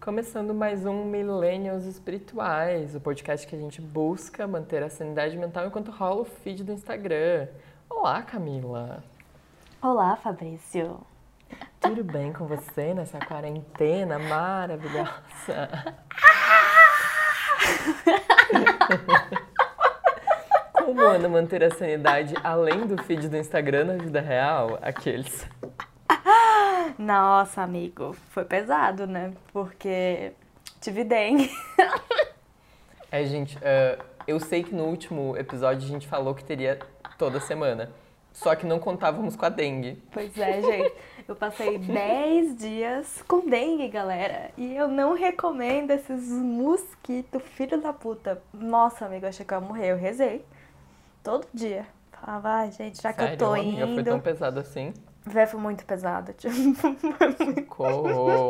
Começando mais um Millennials Espirituais, o podcast que a gente busca manter a sanidade mental enquanto rola o feed do Instagram. Olá, Camila! Olá, Fabrício! Tudo bem com você nessa quarentena maravilhosa? Como anda manter a sanidade além do feed do Instagram na vida real? Aqueles. Nossa, amigo, foi pesado, né? Porque tive dengue. Gente, eu sei que no último episódio a gente falou que teria toda semana. Só que não contávamos com a dengue. Pois é, gente. Eu passei 10 dias com dengue, galera. E eu não recomendo esses mosquitos, filho da puta. Nossa, amigo, eu achei que eu ia morrer. Eu rezei. Todo dia. Falava, ai, gente, já que eu tô Sério, amiga, foi indo. tão pesado assim? Véi, foi muito pesado. Tipo, Socorro!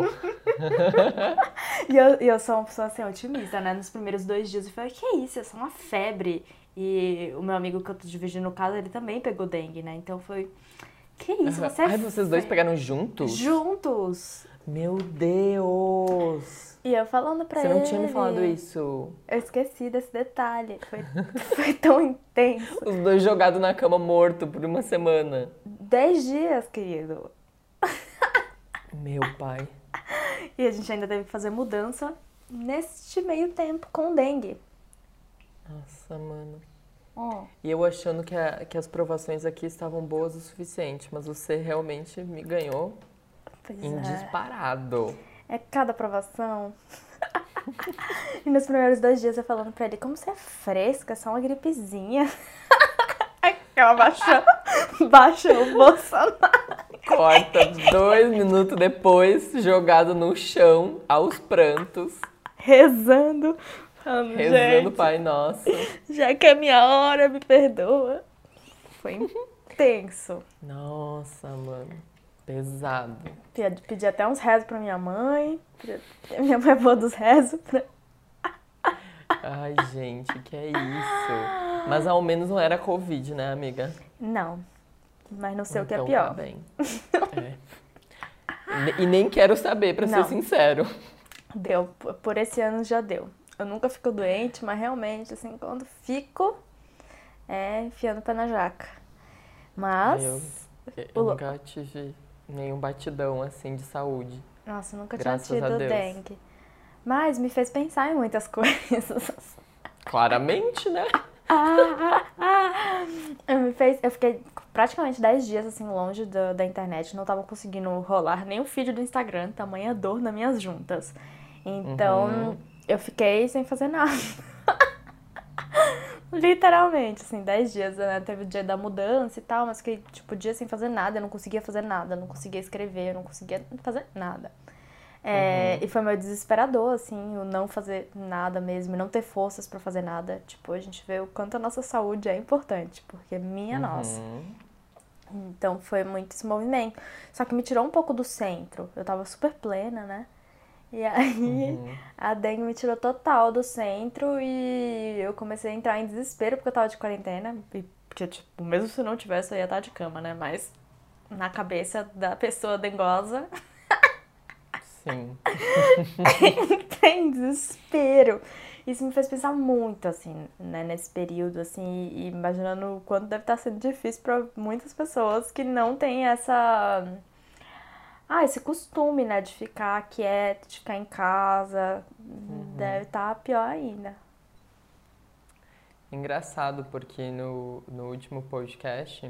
E eu sou uma pessoa assim, otimista, né? Nos primeiros 2 dias eu falei, que isso? É só uma febre. E o meu amigo que eu tô dividindo o caso, ele também pegou dengue, né? Então foi, que isso? Você é Ai, vocês dois pegaram juntos? juntos. Meu Deus! E eu falando pra Você ele. não tinha me falado isso? Eu esqueci desse detalhe. Foi tão intenso. Os dois jogados na cama morto por uma semana. 10 dias, querido. Meu pai. E a gente ainda teve que fazer mudança neste meio tempo com dengue. Nossa, mano. Ó. E eu achando que as provações aqui estavam boas o suficiente, mas você realmente me ganhou Pois em é. disparado. É cada aprovação. E nos primeiros 2 dias eu falando pra ele, como você é fresca, é só uma gripezinha. Ela baixou o Bolsonaro. Corta 2 minutos depois, jogado no chão, aos prantos, Rezando, falando, rezando gente, Pai Nosso. já que é minha hora, me perdoa. Foi intenso. Nossa, mano. Pesado. Pedi até uns rezos pra minha mãe. Minha mãe é boa dos rezos. Ai, gente, que é isso? Mas ao menos não era Covid, né, amiga? Não, mas não sei o que é Então pior. tá bem. É. E nem quero saber, pra ser Não. sincero. Deu, por esse ano já deu. Eu nunca fico doente, mas realmente, assim, quando fico, enfiando o pé na jaca. Mas, Eu nunca tive nenhum batidão assim de saúde. nossa, eu nunca Graças tinha a tido Deus. dengue. Mas me fez pensar em muitas coisas. Claramente, né? Eu fiquei praticamente 10 dias, assim, longe da internet. Não tava conseguindo rolar nem o feed do Instagram, tamanha dor nas minhas juntas. Então, eu fiquei sem fazer nada. Literalmente, assim, 10 dias, né? Teve o dia da mudança e tal, mas fiquei, tipo, dia sem fazer nada. Eu não conseguia fazer nada, eu não conseguia escrever, eu não conseguia fazer nada. E foi meio desesperador, assim, o não fazer nada mesmo, não ter forças pra fazer nada. Tipo, a gente vê o quanto a nossa saúde é importante, porque minha nossa. Então foi muito esse movimento. Só que me tirou um pouco do centro. Eu tava super plena, né? E aí a dengue me tirou total do centro e eu comecei a entrar em desespero porque eu tava de quarentena. Porque, tipo, mesmo se não tivesse, eu ia estar de cama, né? Mas na cabeça da pessoa dengosa Sim. tem desespero. Isso me fez pensar muito, assim, né, nesse período, assim, e imaginando o quanto deve estar sendo difícil para muitas pessoas que não têm esse costume, né, de ficar quieto, de ficar em casa. Deve estar pior ainda. Engraçado, porque no último podcast,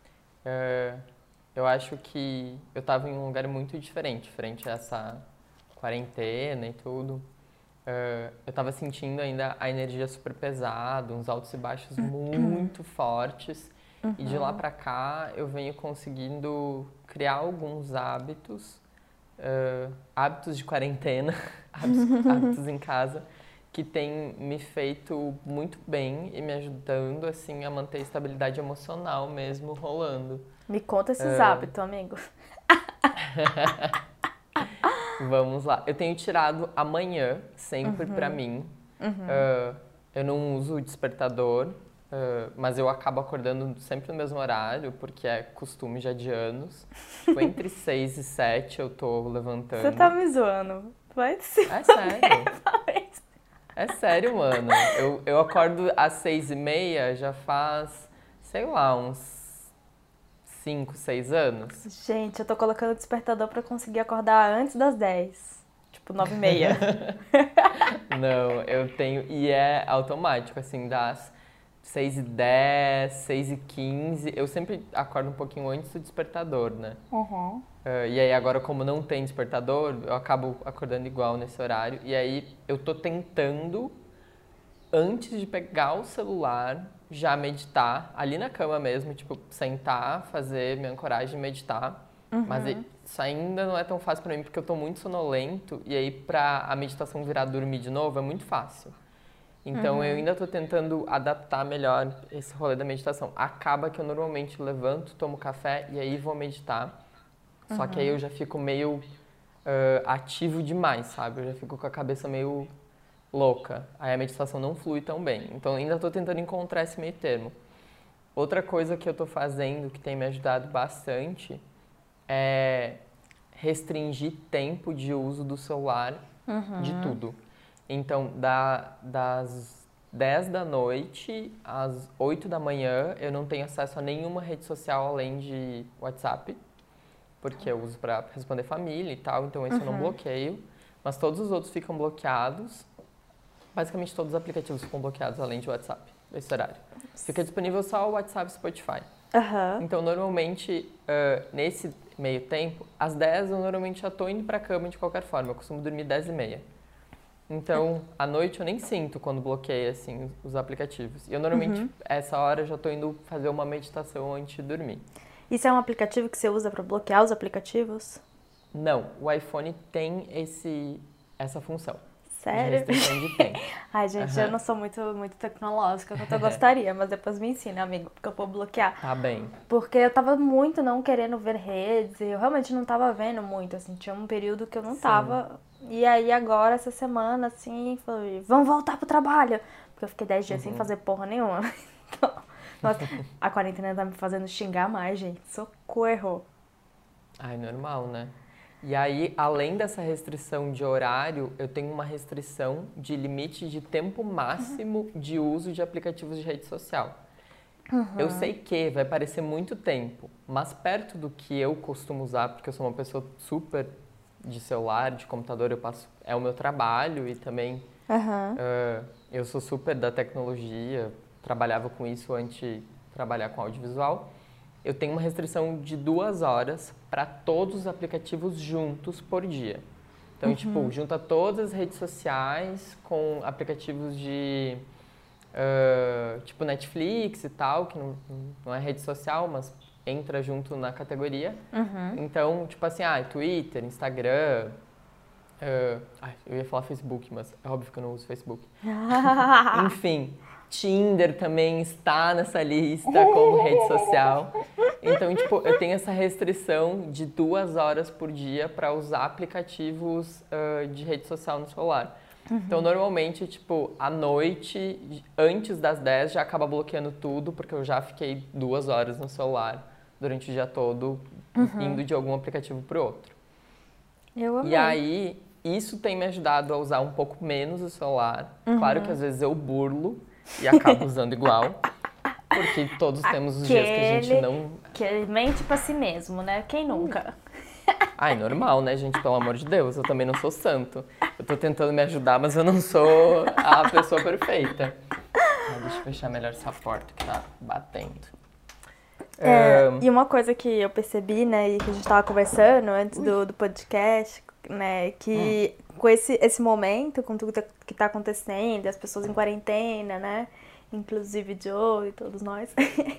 eu acho que eu tava em um lugar muito diferente, frente a essa quarentena e tudo. Eu tava sentindo ainda a energia super pesada, uns altos e baixos muito fortes. E de lá pra cá eu venho conseguindo criar alguns hábitos, hábitos de quarentena, hábitos em casa, que tem me feito muito bem e me ajudando assim a manter a estabilidade emocional mesmo rolando. Me conta esses hábitos, amigo. Vamos lá. Eu tenho tirado amanhã sempre pra mim. Eu não uso o despertador, mas eu acabo acordando sempre no mesmo horário, porque é costume já de anos. Tipo, entre 6 e 7 eu tô levantando. Você tá me zoando. mas... É sério? talvez. É sério, mano. Eu acordo às 6h30, já faz, sei lá, uns 5, 6 anos. Gente, eu tô colocando o despertador pra conseguir acordar antes das 10. Tipo, 9h30. Não, eu tenho. E é automático, assim, das 6h10, 6h15. Eu sempre acordo um pouquinho antes do despertador, né? Uhum. E aí agora, como não tem despertador, eu acabo acordando igual nesse horário. E aí eu tô tentando, antes de pegar o celular, já meditar, ali na cama mesmo, tipo, sentar, fazer minha ancoragem e meditar. Mas isso ainda não é tão fácil pra mim, porque eu tô muito sonolento, e aí pra a meditação virar dormir de novo é muito fácil. Então eu ainda tô tentando adaptar melhor esse rolê da meditação. Acaba que eu normalmente levanto, tomo café e aí vou meditar. Só que aí eu já fico meio ativo demais, sabe? Eu já fico com a cabeça meio louca. Aí a meditação não flui tão bem. Então ainda tô tentando encontrar esse meio termo. Outra coisa que eu tô fazendo que tem me ajudado bastante é restringir tempo de uso do celular de tudo. Então, das 10 da noite às 8 da manhã, eu não tenho acesso a nenhuma rede social além de WhatsApp, porque eu uso para responder família e tal, então esse eu não bloqueio. Mas todos os outros ficam bloqueados. Basicamente, todos os aplicativos ficam bloqueados além de WhatsApp, esse horário. Fica disponível só o WhatsApp e Spotify. Então, normalmente, nesse meio tempo, às 10 eu normalmente já tô indo pra cama de qualquer forma. Eu costumo dormir 10h30. Então, à noite eu nem sinto quando bloqueio, assim, os aplicativos. E eu normalmente, essa hora, eu já tô indo fazer uma meditação antes de dormir. Isso é um aplicativo que você usa pra bloquear os aplicativos? Não, o iPhone tem essa função. Sério? De restrição de tempo. Ai, gente, eu não sou muito tecnológica, quanto eu gostaria, mas depois me ensina, amigo, porque eu vou bloquear. Tá bem. Porque eu tava muito não querendo ver redes, e eu realmente não tava vendo muito, assim, tinha um período que eu não tava. E aí agora, essa semana, assim, falei, vamos voltar pro trabalho. Porque eu fiquei 10 dias sem fazer porra nenhuma. Então, nossa, a quarentena tá me fazendo xingar mais, gente. Socorro. Ai, normal, né? E aí, além dessa restrição de horário, eu tenho uma restrição de limite de tempo máximo de uso de aplicativos de rede social. Eu sei que vai parecer muito tempo, mas perto do que eu costumo usar, porque eu sou uma pessoa super de celular, de computador, é o meu trabalho e também eu sou super da tecnologia, trabalhava com isso antes de trabalhar com audiovisual. Eu tenho uma restrição de 2 horas para todos os aplicativos juntos por dia. Então, tipo, junta todas as redes sociais com aplicativos de, tipo, Netflix e tal, que não é rede social, mas entra junto na categoria. Então, tipo assim, Twitter, Instagram, eu ia falar Facebook, mas é óbvio que eu não uso Facebook. Enfim, Tinder também está nessa lista como rede social. Então, tipo, eu tenho essa restrição de 2 horas por dia para usar aplicativos de rede social no celular. Então, normalmente, tipo, à noite, antes das 10, já acaba bloqueando tudo, porque eu já fiquei 2 horas no celular durante o dia todo, indo de algum aplicativo para o outro. Eu amei. E aí, isso tem me ajudado a usar um pouco menos o celular. Claro que às vezes eu burlo e acabo usando igual, porque todos temos os dias que a gente não... Que mente pra si mesmo, né? Quem nunca? Ai, normal, né, gente? Pelo amor de Deus, eu também não sou santo. Eu tô tentando me ajudar, mas eu não sou a pessoa perfeita. Deixa eu fechar melhor essa porta que tá batendo. E uma coisa que eu percebi, né, e que a gente tava conversando antes do podcast, né, que com esse momento, com tudo que tá acontecendo, as pessoas em quarentena, né, inclusive Joe e todos nós,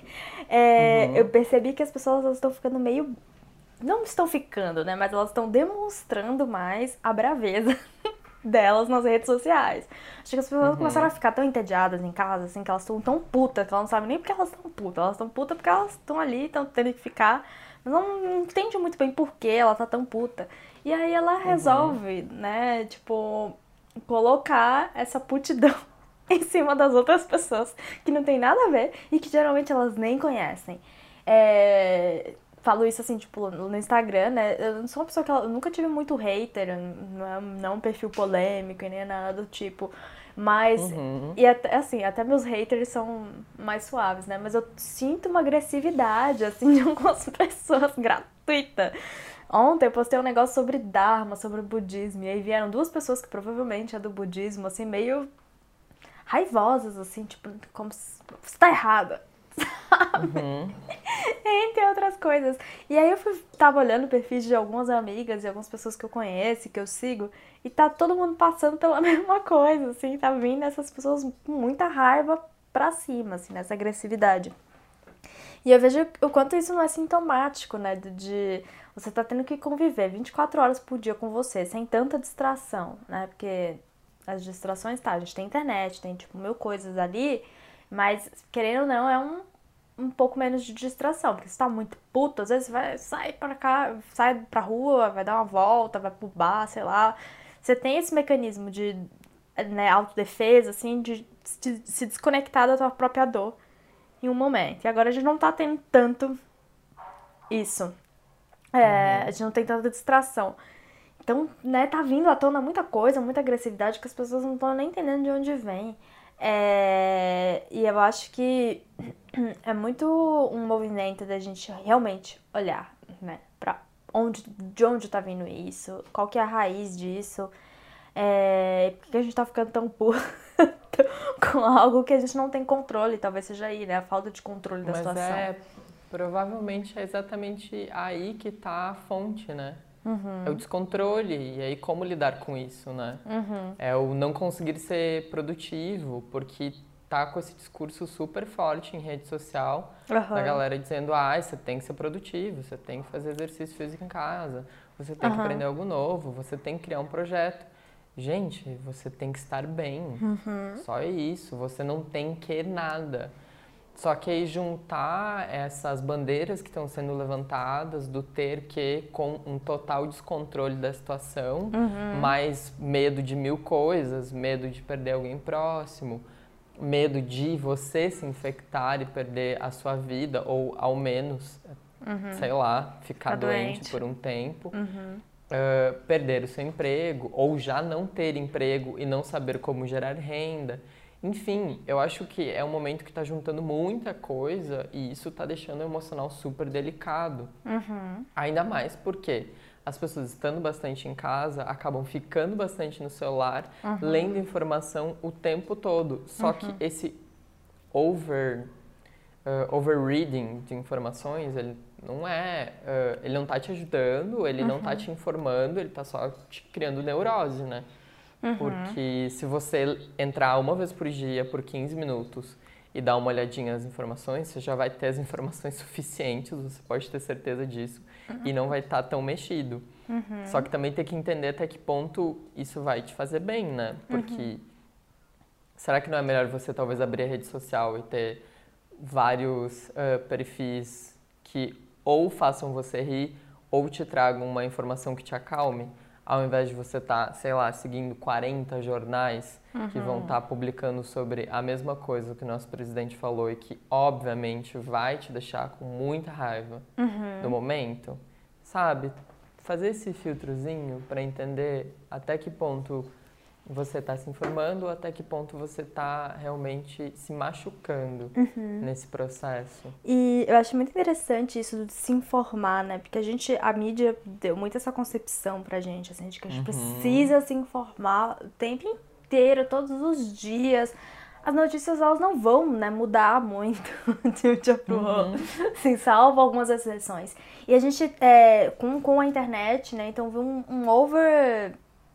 eu percebi que as pessoas elas estão ficando meio... Não estão ficando, né, mas elas estão demonstrando mais a braveza delas nas redes sociais. Acho que as pessoas começaram a ficar tão entediadas em casa, assim, que elas estão tão putas, que elas não sabem nem porque elas estão putas. Elas estão putas porque elas estão ali, estão tendo que ficar, mas não entende muito bem por que ela tá tão puta. E aí ela resolve, né, tipo, colocar essa putidão em cima das outras pessoas que não tem nada a ver e que geralmente elas nem conhecem. falo isso assim, tipo, no Instagram, né? Eu não sou uma pessoa que... Eu nunca tive muito hater, não é um perfil polêmico e nem nada do tipo. Mas, e até, assim, até meus haters são mais suaves, né? Mas eu sinto uma agressividade, assim, de algumas pessoas gratuita. Ontem eu postei um negócio sobre Dharma, sobre o budismo, e aí vieram duas pessoas que provavelmente é do budismo, assim, meio raivosas, assim, tipo, como se você tá errada, sabe? Entre outras coisas. E aí tava olhando perfis de algumas amigas e algumas pessoas que eu conheço, que eu sigo, e tá todo mundo passando pela mesma coisa, assim, tá vindo essas pessoas com muita raiva pra cima, assim, nessa agressividade. E eu vejo o quanto isso não é sintomático, né, de você tá tendo que conviver 24 horas por dia com você, sem tanta distração, né, porque as distrações, tá, a gente tem internet, tem, tipo, mil coisas ali, mas, querendo ou não, é um pouco menos de distração, porque você tá muito puto, às vezes você sai pra cá, sai pra rua, vai dar uma volta, vai pro bar, sei lá. Você tem esse mecanismo de, né, autodefesa, assim, de se desconectar da tua própria dor em um momento. E agora a gente não tá tendo tanto isso. A gente não tem tanta distração. Então, né, tá vindo à tona muita coisa, muita agressividade que as pessoas não estão nem entendendo de onde vem. E eu acho que é muito um movimento da gente realmente olhar, né, pra de onde tá vindo isso, qual que é a raiz disso, por que a gente tá ficando tão puto com algo que a gente não tem controle, talvez seja aí, né, a falta de controle da situação. Provavelmente é exatamente aí que tá a fonte, né? É o descontrole, e aí como lidar com isso, né? É o não conseguir ser produtivo, porque tá com esse discurso super forte em rede social, da galera dizendo, você tem que ser produtivo, você tem que fazer exercício físico em casa, você tem que aprender algo novo, você tem que criar um projeto. Gente, você tem que estar bem, só isso, você não tem que nada. Só que aí juntar essas bandeiras que estão sendo levantadas do ter que com um total descontrole da situação, mais medo de mil coisas, medo de perder alguém próximo, medo de você se infectar e perder a sua vida, ou ao menos, sei lá, ficar doente por um tempo, perder o seu emprego, ou já não ter emprego e não saber como gerar renda. Enfim, eu acho que é um momento que está juntando muita coisa e isso está deixando o emocional super delicado. Ainda mais porque as pessoas estando bastante em casa, acabam ficando bastante no celular, lendo informação o tempo todo. Só que esse overreading de informações, ele não está te ajudando, ele não está te informando, ele está só te criando neurose, né? Porque se você entrar uma vez por dia, por 15 minutos, e dar uma olhadinha nas informações, você já vai ter as informações suficientes, você pode ter certeza disso, e não vai estar tão mexido. Só que também tem que entender até que ponto isso vai te fazer bem, né? Porque será que não é melhor você talvez abrir a rede social e ter vários perfis que ou façam você rir, ou te tragam uma informação que te acalme? Ao invés de você estar, sei lá, seguindo 40 jornais que vão estar publicando sobre a mesma coisa que o nosso presidente falou e que, obviamente, vai te deixar com muita raiva no momento, sabe? Fazer esse filtrozinho para entender até que ponto você está se informando ou até que ponto você está realmente se machucando nesse processo. E eu acho muito interessante isso de se informar, né? Porque a mídia deu muito essa concepção pra gente, assim, de que a gente precisa se informar o tempo inteiro, todos os dias. As notícias, elas não vão, né, mudar muito de um dia pro outro, assim, salvo algumas exceções. E a gente, com a internet, né, então viu um over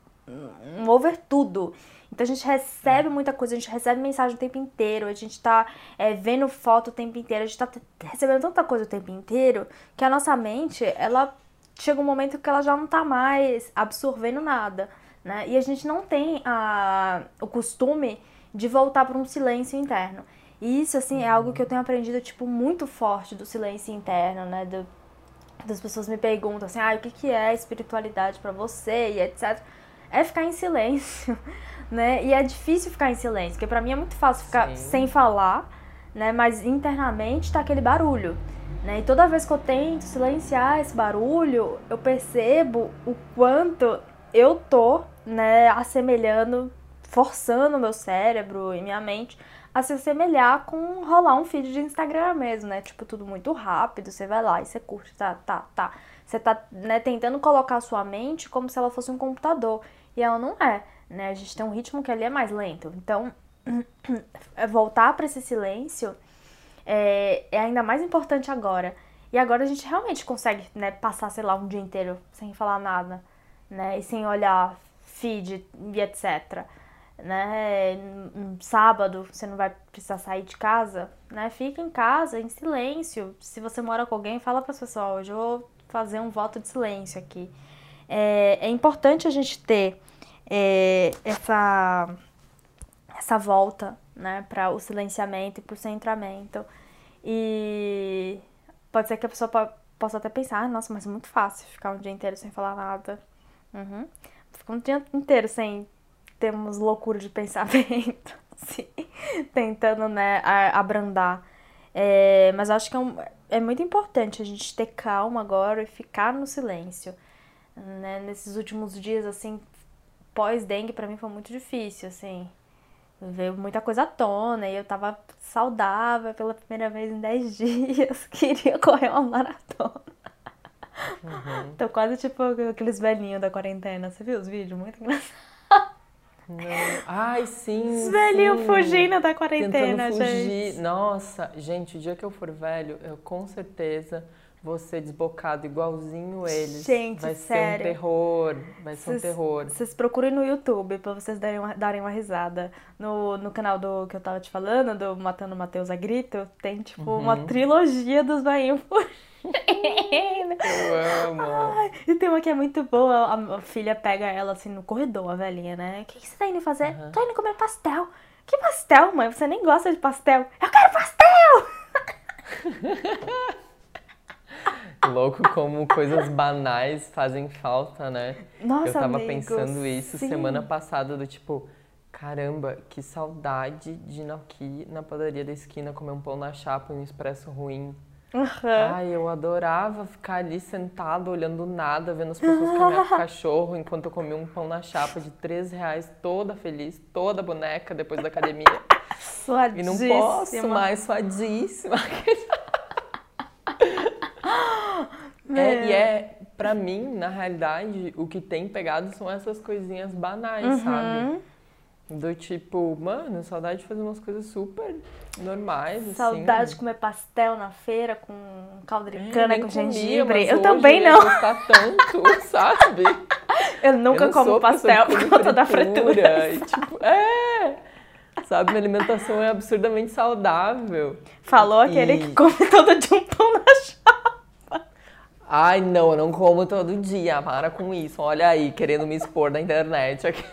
tudo. Então a gente recebe muita coisa, a gente recebe mensagem o tempo inteiro, a gente tá vendo foto o tempo inteiro, a gente tá recebendo tanta coisa o tempo inteiro que a nossa mente, ela chega um momento que ela já não tá mais absorvendo nada, né? E a gente não tem o costume de voltar para um silêncio interno. E isso, assim, é algo que eu tenho aprendido, tipo, muito forte do silêncio interno, né? Das pessoas me perguntam assim, o que é espiritualidade pra você e etc. É ficar em silêncio, né? E é difícil ficar em silêncio, porque pra mim é muito fácil ficar sem falar, né? Mas internamente tá aquele barulho. né? E toda vez que eu tento silenciar esse barulho, eu percebo o quanto eu tô, né, assemelhando, forçando o meu cérebro e minha mente a se assemelhar com rolar um feed de Instagram mesmo, né? Tipo, tudo muito rápido, você vai lá e você curte, tá. Você tá, né, tentando colocar a sua mente como se ela fosse um computador. E ela não é, né? A gente tem um ritmo que ali é mais lento. Então, voltar para esse silêncio é ainda mais importante agora. E agora a gente realmente consegue, né, passar, sei lá, um dia inteiro sem falar nada, né? E sem olhar feed e etc. Né? Um sábado você não vai precisar sair de casa, né? Fica em casa, em silêncio. Se você mora com alguém, fala para as pessoas, hoje eu vou fazer um voto de silêncio aqui. É importante a gente ter essa volta, né, para o silenciamento e para o centramento. E pode ser que a pessoa possa até pensar, nossa, mas é muito fácil ficar um dia inteiro sem falar nada. Ficar um dia inteiro sem termos loucura de pensamento, assim, tentando, né, abrandar. Mas acho que é muito importante a gente ter calma agora e ficar no silêncio. Né? Nesses últimos dias, assim, pós-dengue, pra mim foi muito difícil, assim. Veio muita coisa à tona e eu tava saudável pela primeira vez em 10 dias. Queria correr uma maratona. Tô quase tipo aqueles velhinhos da quarentena. Você viu os vídeos? Muito engraçado. Não. Ai, sim, Os velhinhos sim. fugindo da quarentena, Tentando fugir. gente. Nossa, gente, o dia que eu for velho, eu com certeza vou ser desbocado igualzinho eles. Gente, vai sério. ser um terror. Vai ser um terror. Vocês procurem no YouTube pra vocês darem uma risada. No canal que eu tava te falando, do Matando Matheus a Grito, tem tipo uma trilogia dos velhinhos fugindo. Eu amo. Ai, e tem uma que é muito boa, a filha pega ela assim no corredor, a velhinha, né? O que você tá indo fazer? Tô indo comer pastel. Que pastel, mãe? Você nem gosta de pastel. Eu quero pastel! Louco como coisas banais fazem falta, né? Nossa, eu tava amigo, pensando isso sim. semana passada, do tipo, caramba, que saudade de ir aqui na padaria da esquina comer um pão na chapa e um expresso ruim. Ai, eu adorava ficar ali sentado, olhando nada, vendo as pessoas caminhar com o cachorro enquanto eu comia um pão na chapa de R$3, toda feliz, toda boneca depois da academia. Suadíssima. E não posso mais, suadíssima. Pra mim, na realidade, o que tem pegado são essas coisinhas banais, sabe? Do tipo, mano, saudade de fazer umas coisas super normais, saudade assim. de comer pastel na feira com caldo de cana com gengibre. Eu também não. não. Eu gostar tanto, sabe? Eu nunca como pastel por conta da fritura. E, tipo, sabe, minha alimentação é absurdamente saudável. Falou aquele que come todo dia um pão na chapa. Ai, não, eu não como todo dia. Para com isso. Olha aí, querendo me expor na internet aqui.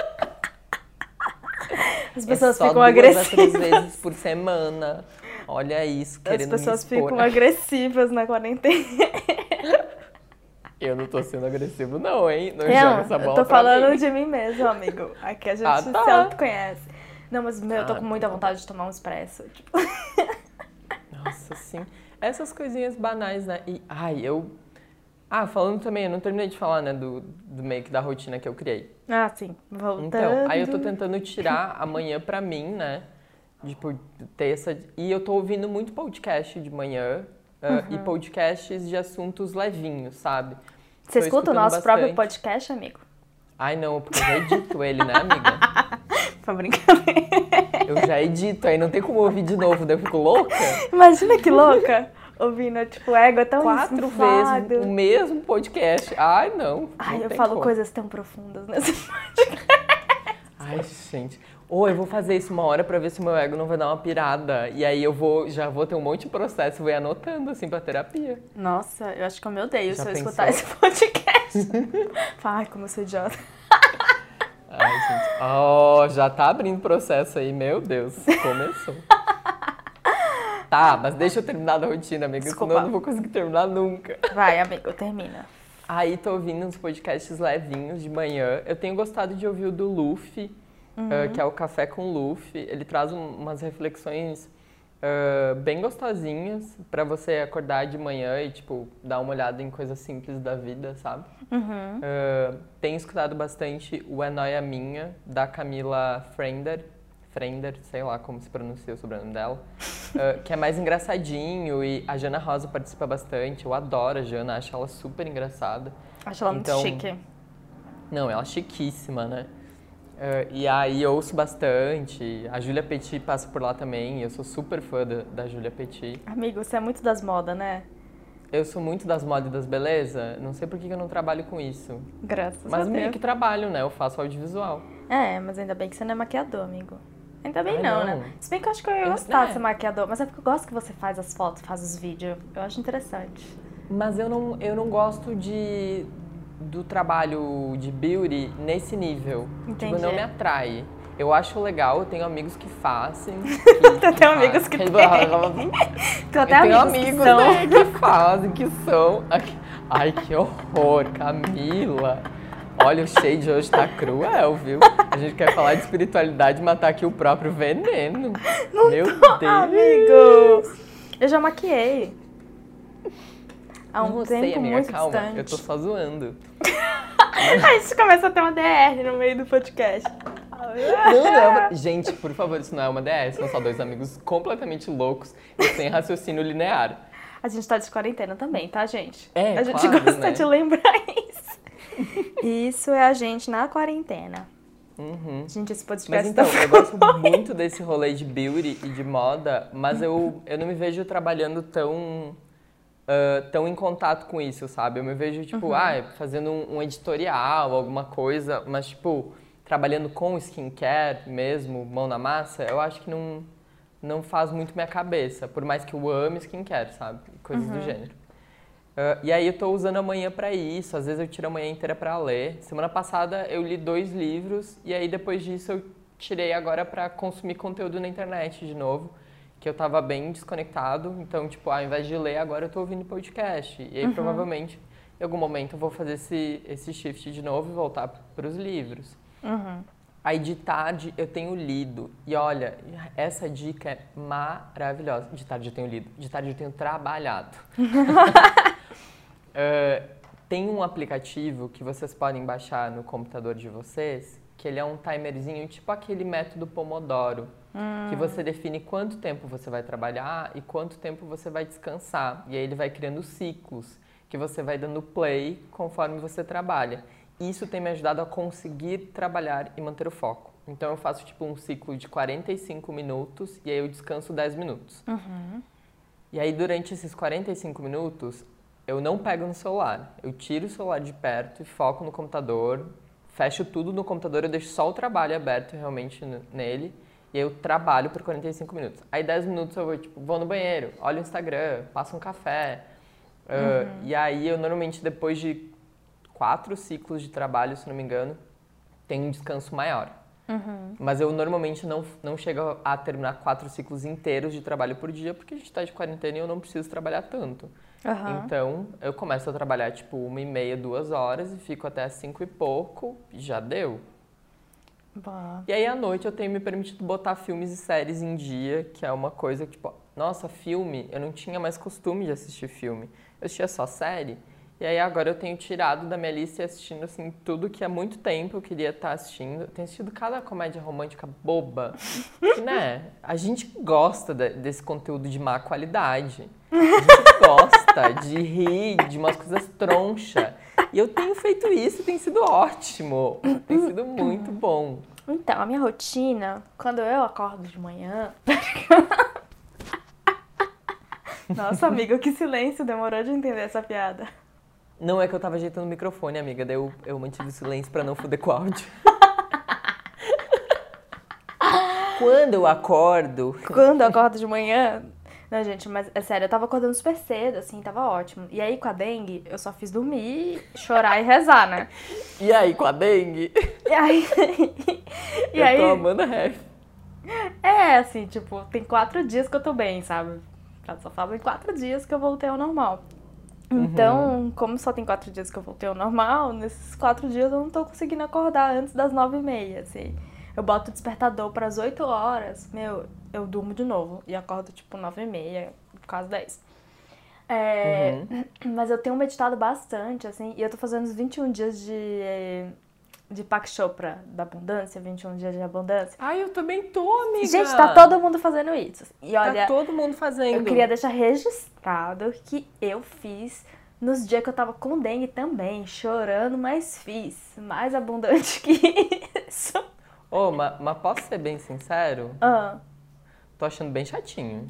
As pessoas só ficam 2 agressivas. a 3 vezes por semana. Olha isso, querendo me expor. As pessoas ficam agressivas na quarentena. Eu não tô sendo agressivo não, hein? Não joga essa bola eu tô pra falando mim. de mim mesmo, amigo. Aqui a gente se autoconhece. Não, mas eu tô com muita vontade de tomar um expresso. Tipo. Nossa, sim. Essas coisinhas banais, né? E, falando também, eu não terminei de falar, né, do meio que da rotina que eu criei. Ah, sim. Voltando. Então, aí eu tô tentando tirar amanhã pra mim, né? Tipo, ter essa... E eu tô ouvindo muito podcast de manhã e podcasts de assuntos levinhos, sabe? Você escuta o nosso próprio podcast, amigo? Ai, não, porque eu já edito ele, né, amiga? Tô brincando. Eu já edito, aí não tem como ouvir de novo, daí eu fico louca. Imagina que louca. Ouvindo, tipo, ego tão 4 vezes o mesmo podcast. Ai, não. Ai, eu falo coisas tão profundas nesse podcast. Ai, gente. Eu vou fazer isso uma hora pra ver se o meu ego não vai dar uma pirada. E aí já vou ter um monte de processo, vou ir anotando, assim, pra terapia. Nossa, eu acho que eu me odeio Já se eu pensou? escutar esse podcast. Ai, como eu sou idiota. Ai, gente. Já tá abrindo processo aí, meu Deus. Começou. Tá, mas deixa eu terminar da rotina, amiga, Desculpa. senão eu não vou conseguir terminar nunca. Vai, amigo, termina. Aí tô ouvindo uns podcasts levinhos de manhã. Eu tenho gostado de ouvir o do Luffy, que é o Café com Luffy. Ele traz umas reflexões bem gostosinhas pra você acordar de manhã e, tipo, dar uma olhada em coisas simples da vida, sabe? Tenho escutado bastante o É Nóia Minha, da Camila Frender, sei lá como se pronuncia o sobrenome dela, que é mais engraçadinho e a Jana Rosa participa bastante. Eu adoro a Jana, acho ela super engraçada. Acho ela muito chique. Não, ela é chiquíssima, né? E aí eu ouço bastante. A Julia Petit passa por lá também. Eu sou super fã da Julia Petit. Amigo, você é muito das modas, né? Eu sou muito das modas e das beleza. Não sei por que eu não trabalho com isso. Graças a Deus. Mas meio que trabalho, né? Eu faço audiovisual. Mas ainda bem que você não é maquiador, amigo. Ainda bem não, né? Se bem que eu acho que eu ia gostar de ser maquiador. Mas é porque eu gosto que você faz as fotos, faz os vídeos. Eu acho interessante. Mas eu não gosto do trabalho de beauty nesse nível. Entendi. Tipo, não me atrai. Eu acho legal, eu tenho amigos que fazem. Eu tenho amigos que têm. Eu tenho amigos que fazem, que são. Ai, que horror, Camila. Olha, o shade hoje tá cruel, viu? A gente quer falar de espiritualidade e matar aqui o próprio veneno. Meu Deus. Amigo, eu já maquiei. Há um tempo sei, amiga, muito calma, distante. eu tô só zoando. A gente começa a ter uma DR no meio do podcast. Não. Gente, por favor, isso não é uma DS, são só dois amigos completamente loucos e sem raciocínio linear. A gente tá de quarentena também, tá, gente? A gente gosta de lembrar isso. Isso é a gente na quarentena. Gente, esse podcast Mas então, eu gosto muito desse rolê de beauty e de moda, mas eu não me vejo trabalhando tão em contato com isso, sabe? Eu me vejo, tipo, fazendo um editorial, alguma coisa, mas, tipo, trabalhando com skincare mesmo, mão na massa, eu acho que não faz muito minha cabeça, por mais que eu ame skincare, sabe? Coisas do gênero. E aí eu tô usando a manhã pra isso, às vezes eu tiro a manhã inteira pra ler. Semana passada eu li 2 livros e aí depois disso eu tirei agora pra consumir conteúdo na internet de novo, que eu tava bem desconectado. Então, tipo, ao invés de ler, agora eu tô ouvindo podcast. E aí provavelmente em algum momento eu vou fazer esse shift de novo e voltar pros livros. Aí de tarde eu tenho lido. E olha, essa dica é maravilhosa. De tarde eu tenho lido, de tarde eu tenho trabalhado. Tem um aplicativo que vocês podem baixar no computador de vocês, que ele é um timerzinho, tipo aquele método Pomodoro, que você define quanto tempo você vai trabalhar e quanto tempo você vai descansar. E aí ele vai criando ciclos, que você vai dando play conforme você trabalha. Isso tem me ajudado a conseguir trabalhar e manter o foco. Então eu faço tipo um ciclo de 45 minutos e aí eu descanso 10 minutos. E aí durante esses 45 minutos, eu não pego no celular. Eu tiro o celular de perto e foco no computador, fecho tudo no computador, eu deixo só o trabalho aberto realmente nele e aí eu trabalho por 45 minutos. Aí 10 minutos eu vou no banheiro, olho o Instagram, passo um café. E aí eu normalmente depois de 4 ciclos de trabalho, se não me engano, tenho um descanso maior. Mas eu normalmente não chego a terminar 4 ciclos inteiros de trabalho por dia, porque a gente tá de quarentena e eu não preciso trabalhar tanto. Então, eu começo a trabalhar tipo 1h30, 2 horas e fico até as 5 e pouco e já deu. E aí à noite eu tenho me permitido botar filmes e séries em dia, que é uma coisa que tipo, nossa, filme, eu não tinha mais costume de assistir filme. Eu assistia só série. E aí agora eu tenho tirado da minha lista e assistindo assim tudo que há muito tempo eu queria estar assistindo. Eu tenho assistido cada comédia romântica boba, que, né? A gente gosta desse conteúdo de má qualidade. A gente gosta de rir de umas coisas troncha. E eu tenho feito isso e tem sido ótimo. Tem sido muito bom. Então, a minha rotina, quando eu acordo de manhã... Nossa, amiga, que silêncio, demorou de entender essa piada. Não, é que eu tava ajeitando o microfone, amiga, daí eu mantive o silêncio pra não foder com o áudio. Quando eu acordo de manhã... Não, gente, mas é sério, eu tava acordando super cedo, assim, tava ótimo. E aí, com a dengue, eu só fiz dormir, chorar e rezar, né? E aí, com a dengue? E aí... eu tô amando a ref. Assim, tipo, tem 4 dias que eu tô bem, sabe? Só fazem 4 dias que eu voltei ao normal. Então, como só tem 4 dias que eu voltei ao normal, nesses 4 dias eu não tô conseguindo acordar antes das 9h30, assim. Eu boto o despertador pras 8 horas, meu, eu durmo de novo. E acordo, tipo, 9h30, quase 10. Mas eu tenho meditado bastante, assim, e eu tô fazendo os 21 dias de Pak Chopra da abundância, 21 dias de abundância. Ai, eu também tô, amiga. Gente, tá todo mundo fazendo isso. E olha, tá todo mundo fazendo. eu queria deixar registrado que eu fiz nos dias que eu tava com dengue também, chorando, mas fiz. Mais abundante que isso. Ô, mas posso ser bem sincero? Ah. Tô achando bem chatinho.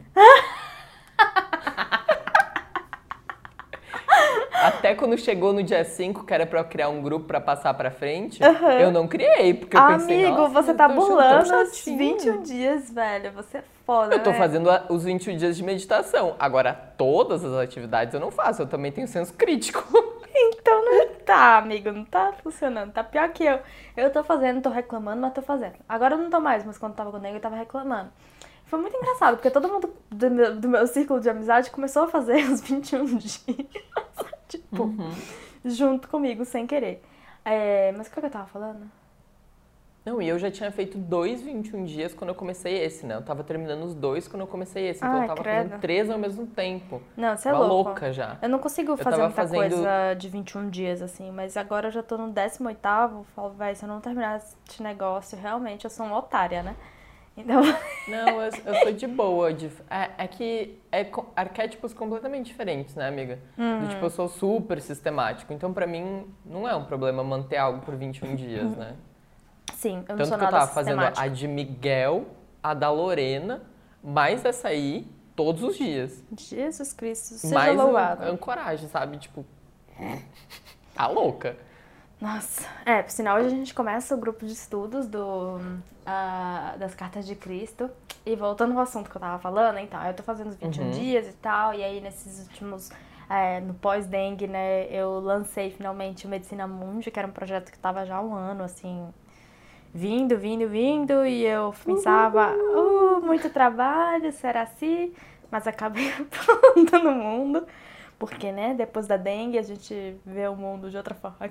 Até quando chegou no dia 5, que era pra eu criar um grupo pra passar pra frente, eu não criei, porque eu pensei, amigo, nossa, você tá eu tô achando burlando tão os chatinho. 21 dias, velho. Você é foda, Eu tô né? fazendo os 21 dias de meditação. Agora, todas as atividades eu não faço, eu também tenho senso crítico. Então não tá, amigo, não tá funcionando. Tá pior que eu. Eu tô fazendo, tô reclamando, mas tô fazendo. Agora eu não tô mais, mas quando tava com o nego eu tava reclamando. Foi muito engraçado, porque todo mundo do meu círculo de amizade começou a fazer os 21 dias. Tipo, junto comigo, sem querer. Mas o que eu tava falando? Não, e eu já tinha feito 2 21 dias quando eu comecei esse, né? Eu tava terminando os 2 quando eu comecei esse, então eu tava fazendo 3 ao mesmo tempo. Não, você é tava louco. louca já. Eu não consigo fazer tava muita fazendo- coisa de 21 dias, assim, mas agora eu já tô no 18º, falo, vai, se eu não terminar esse negócio, realmente eu sou uma otária, né? Então, Não, eu sou de boa. É que arquétipos completamente diferentes, né, amiga? Do tipo, eu sou super sistemático. Então, pra mim, não é um problema manter algo por 21 dias, né? sim, eu não Tanto sou que eu nada tava fazendo sistemática. a de Miguel, a da Lorena, mais essa aí, todos os dias. Jesus Cristo, seja Mais louvado. ancoragem, sabe? Tipo, tá louca. Nossa, por sinal hoje a gente começa o grupo de estudos das Cartas de Cristo. E voltando ao assunto que eu tava falando, então, eu tô fazendo os 21 dias e tal, e aí nesses últimos, no pós-dengue, né, eu lancei finalmente o Medicina Mundi, que era um projeto que tava já há um ano, assim, vindo, e eu pensava, muito trabalho, será assim? Mas acabei plantando no mundo. Porque, né, depois da dengue a gente vê o mundo de outra forma.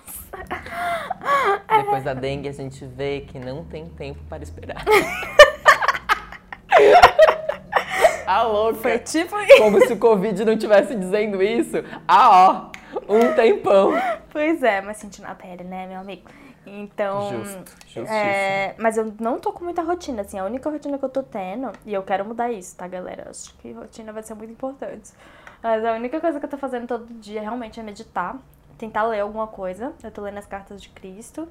Depois da dengue a gente vê que não tem tempo para esperar. A louca. Foi tipo isso. Como se o Covid não tivesse dizendo isso. Ah, ó, um tempão. Pois é, mas senti na pele, né, meu amigo? Então, Justíssimo. mas eu não tô com muita rotina, assim, a única rotina que eu tô tendo, e eu quero mudar isso, tá, galera? Acho que rotina vai ser muito importante. Mas a única coisa que eu tô fazendo todo dia realmente é meditar, tentar ler alguma coisa. Eu tô lendo as Cartas de Cristo.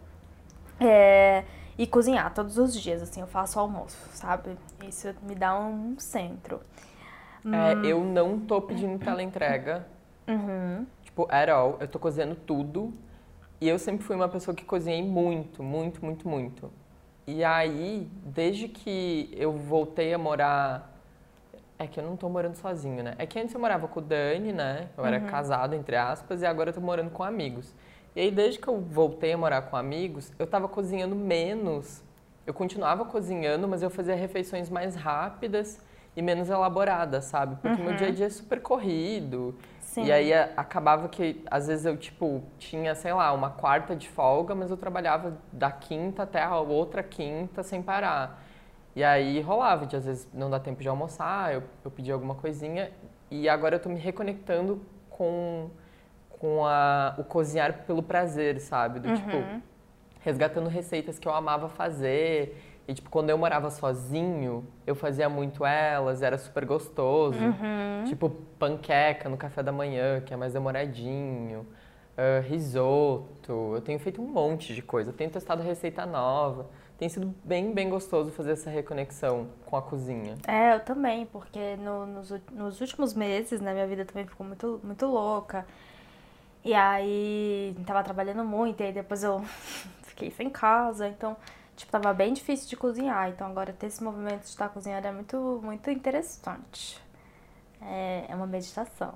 E cozinhar todos os dias, assim, eu faço almoço, sabe? Isso me dá um centro. Eu não tô pedindo teleentrega. Tipo, at all. Eu tô cozinhando tudo. E eu sempre fui uma pessoa que cozinhei muito, muito, muito, muito. E aí, desde que eu voltei a morar... É que eu não tô morando sozinho, né? É que antes eu morava com o Dani, né? Eu era casado, entre aspas, e agora eu tô morando com amigos. E aí, desde que eu voltei a morar com amigos, eu tava cozinhando menos. Eu continuava cozinhando, mas eu fazia refeições mais rápidas e menos elaboradas, sabe? Porque meu dia a dia é super corrido. Sim. E aí, acabava que, às vezes, eu, tipo, tinha, sei lá, uma quarta de folga, mas eu trabalhava da quinta até a outra quinta sem parar. E aí rolava de, às vezes, não dá tempo de almoçar, eu pedia alguma coisinha. E agora eu tô me reconectando com o cozinhar pelo prazer, sabe? Do tipo, resgatando receitas que eu amava fazer. E, tipo, quando eu morava sozinho, eu fazia muito elas, era super gostoso. Tipo, panqueca no café da manhã, que é mais demoradinho. Risoto. Eu tenho feito um monte de coisa. Eu tenho testado receita nova. Tem sido bem, bem gostoso fazer essa reconexão com a cozinha. Eu também, porque nos últimos meses, né, minha vida também ficou muito, muito louca. E aí, tava trabalhando muito, e aí depois eu fiquei sem casa, então, tipo, tava bem difícil de cozinhar. Então, agora ter esse movimento de estar cozinhando é muito, muito interessante. É uma meditação.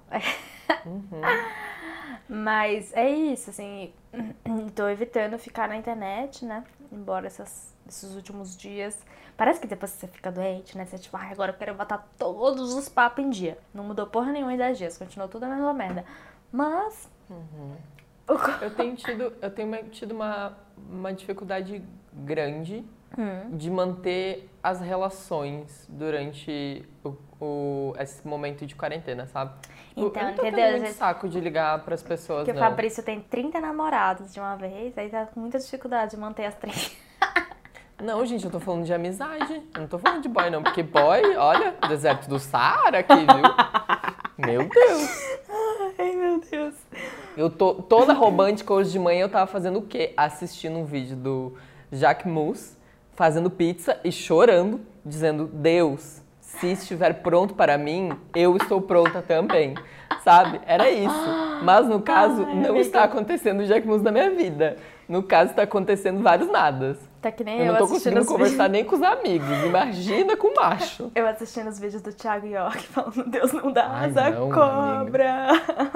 Mas é isso, assim, tô evitando ficar na internet, né? Embora esses últimos dias... Parece que depois que você fica doente, né? Você tipo, agora eu quero botar todos os papos em dia. Não mudou porra nenhuma em 10 dias, continuou tudo a mesma merda. Mas... Eu tenho tido uma dificuldade grande de manter as relações durante esse momento de quarentena, sabe? Então, eu não tô entendeu? tendo muito saco de ligar pras pessoas, Porque não. o Fabrício tem 30 namorados de uma vez, aí tá com muita dificuldade de manter as 30. Não, gente, eu tô falando de amizade. Eu não tô falando de boy, não. Porque boy, olha, deserto do Saara aqui, viu? Meu Deus. Ai, meu Deus. Eu tô toda romântica hoje de manhã, eu tava fazendo o quê? Assistindo um vídeo do Jacques Mus, fazendo pizza e chorando, dizendo, Deus, se estiver pronto para mim, eu estou pronta também. Sabe? Era isso. Mas no caso, não está acontecendo o Jacques Mus na minha vida. No caso, está acontecendo vários nadas. Tá que nem Eu eu não tô assistindo conseguindo os conversar vídeos. nem com os amigos. Imagina com o macho. Eu assistindo os vídeos do Thiago York falando, Deus não dá Ai, asa não, cobra.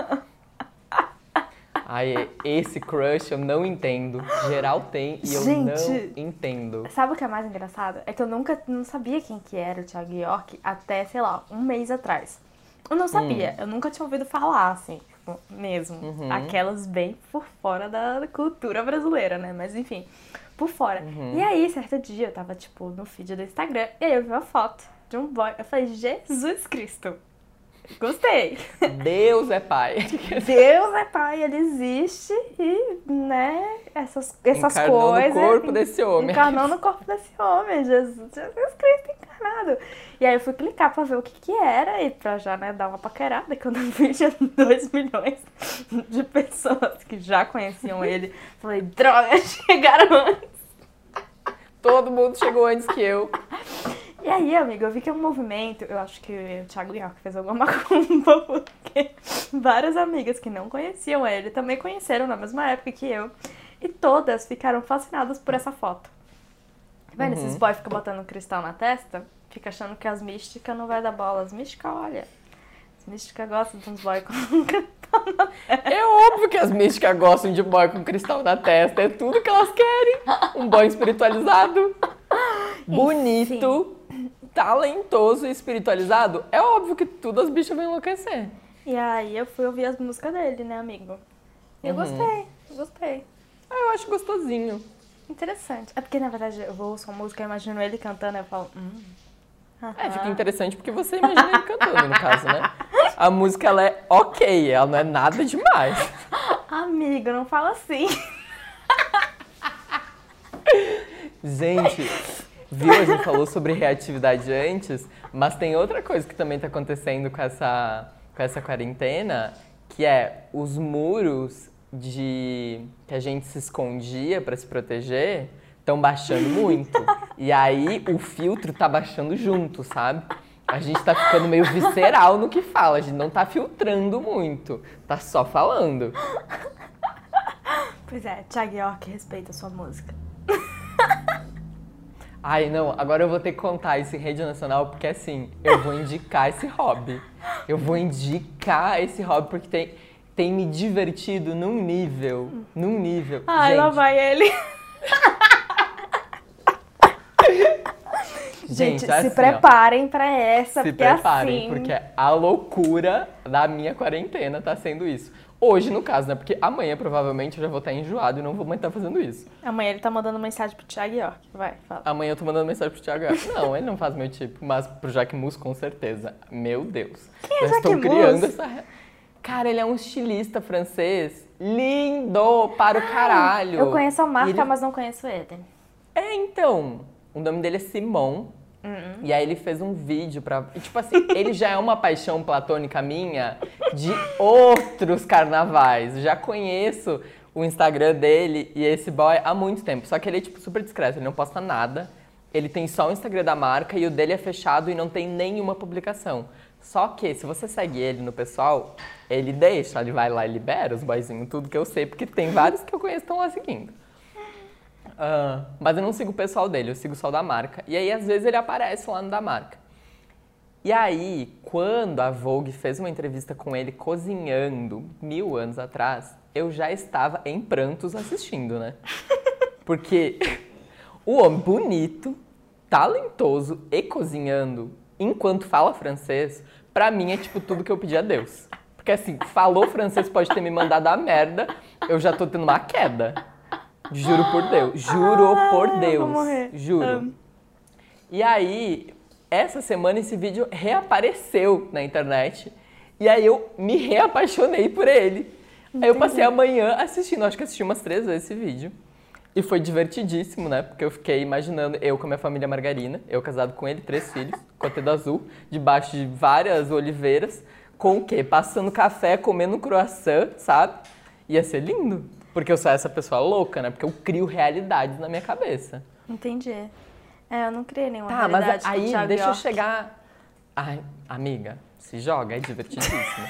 Ai, esse crush eu não entendo. Geral tem e eu Gente. não entendo. Sabe o que é mais engraçado? É que eu não sabia quem que era o Thiago York até, sei lá, um mês atrás. Eu não sabia, eu nunca tinha ouvido falar, assim, tipo, mesmo. Aquelas bem por fora da cultura brasileira, né? Mas enfim, por fora. E aí, certo dia, eu tava, tipo, no feed do Instagram, e aí eu vi uma foto de um boy. Eu falei, Jesus Cristo, gostei. Deus é pai. Deus é pai, ele existe e, né, essas Encarnou coisas. no corpo desse homem. Encarnou no corpo desse homem, Jesus Cristo encarnado. E aí eu fui clicar pra ver o que era e pra já, né, dar uma paquerada, quando eu vi já 2 milhões de pessoas que já conheciam ele. Falei, droga, chegaram antes. Todo mundo chegou antes que eu. E aí, amiga, eu vi que é um movimento, eu acho que o Thiago York fez alguma macumba, porque várias amigas que não conheciam ele também conheceram na mesma época que eu. E todas ficaram fascinadas por essa foto. Tá vendo? Esses boys ficam botando um cristal na testa, fica achando que as místicas não vai dar bola. As místicas, olha, as místicas gostam de uns boys com cristal na testa. É óbvio que as místicas gostam de boy com cristal na testa. É tudo que elas querem. Um boy espiritualizado. Bonito. Talentoso e espiritualizado. É óbvio que tudo as bichas vão enlouquecer. E aí eu fui ouvir as músicas dele, né, amigo? E eu gostei. Ah, eu acho gostosinho. Interessante. É porque, na verdade, eu vou ouvir uma música, eu imagino ele cantando, eu falo, Fica interessante porque você imagina ele cantando, no caso, né? A música, ela é ok, ela não é nada demais. Amigo, não fala assim. Gente, viu? A gente falou sobre reatividade antes, mas tem outra coisa que também tá acontecendo com essa quarentena, que é os muros que a gente se escondia pra se proteger estão baixando muito. E aí o filtro tá baixando junto, sabe? A gente tá ficando meio visceral no que fala, a gente não tá filtrando muito, tá só falando. Pois é, Thiago York respeita a sua música. Ai, não, agora eu vou ter que contar isso em rede nacional, porque assim, eu vou indicar esse hobby. Eu vou indicar esse hobby porque tem me divertido num nível. Ai, Gente, lá vai ele. Gente, assim, se preparem pra essa, se porque preparem, assim... porque a loucura da minha quarentena tá sendo isso. Hoje, no caso, né? Porque amanhã, provavelmente, eu já vou estar enjoado e não vou mais estar fazendo isso. Amanhã ele tá mandando mensagem pro Thiago York. Vai, fala. Amanhã eu tô mandando mensagem pro Thiago. Não, ele não faz meu tipo, mas pro Jacques Mus, com certeza. Meu Deus. Quem é Já estou Jacques criando Mus? essa... Cara, ele é um estilista francês lindo para o caralho. Eu conheço a marca, E ele- mas não conheço ele. Então, o nome dele é Simon. E aí ele fez um vídeo pra... E, tipo assim, ele já é uma paixão platônica minha de outros carnavais. Já conheço o Instagram dele e esse boy há muito tempo. Só que ele é, tipo, super discreto, ele não posta nada. Ele tem só o Instagram da marca e o dele é fechado e não tem nenhuma publicação. Só que, se você segue ele no pessoal, ele deixa, ele vai lá e libera os boyzinhos, tudo que eu sei, porque tem vários que eu conheço que estão lá seguindo. Mas eu não sigo o pessoal dele, eu sigo só o da marca. E aí, às vezes, ele aparece lá no da marca. E aí, quando a Vogue fez uma entrevista com ele cozinhando, 1000 anos atrás, eu já estava em prantos assistindo, né? Porque o homem bonito, talentoso e cozinhando, enquanto fala francês, pra mim é tipo tudo que eu pedi a Deus. Porque assim, falou francês, pode ter me mandado a merda, eu já tô tendo uma queda. Juro por Deus. Juro por Eu Deus. vou morrer. Juro. E aí, essa semana esse vídeo reapareceu na internet. E aí eu me reapaixonei por ele. Aí eu passei a manhã assistindo, acho que assisti umas 3 vezes esse vídeo. E foi divertidíssimo, né? Porque eu fiquei imaginando eu com a minha família margarina, eu casado com ele, 3 filhos, com a Teda Azul, debaixo de várias oliveiras, com o quê? Passando café, comendo um croissant, sabe? Ia ser lindo. Porque eu sou essa pessoa louca, né? Porque eu crio realidades na minha cabeça. Entendi. Eu não criei nenhuma Tá, realidade mas aí com o Thiago deixa eu York. chegar... Ai, amiga, se joga, é divertidíssimo.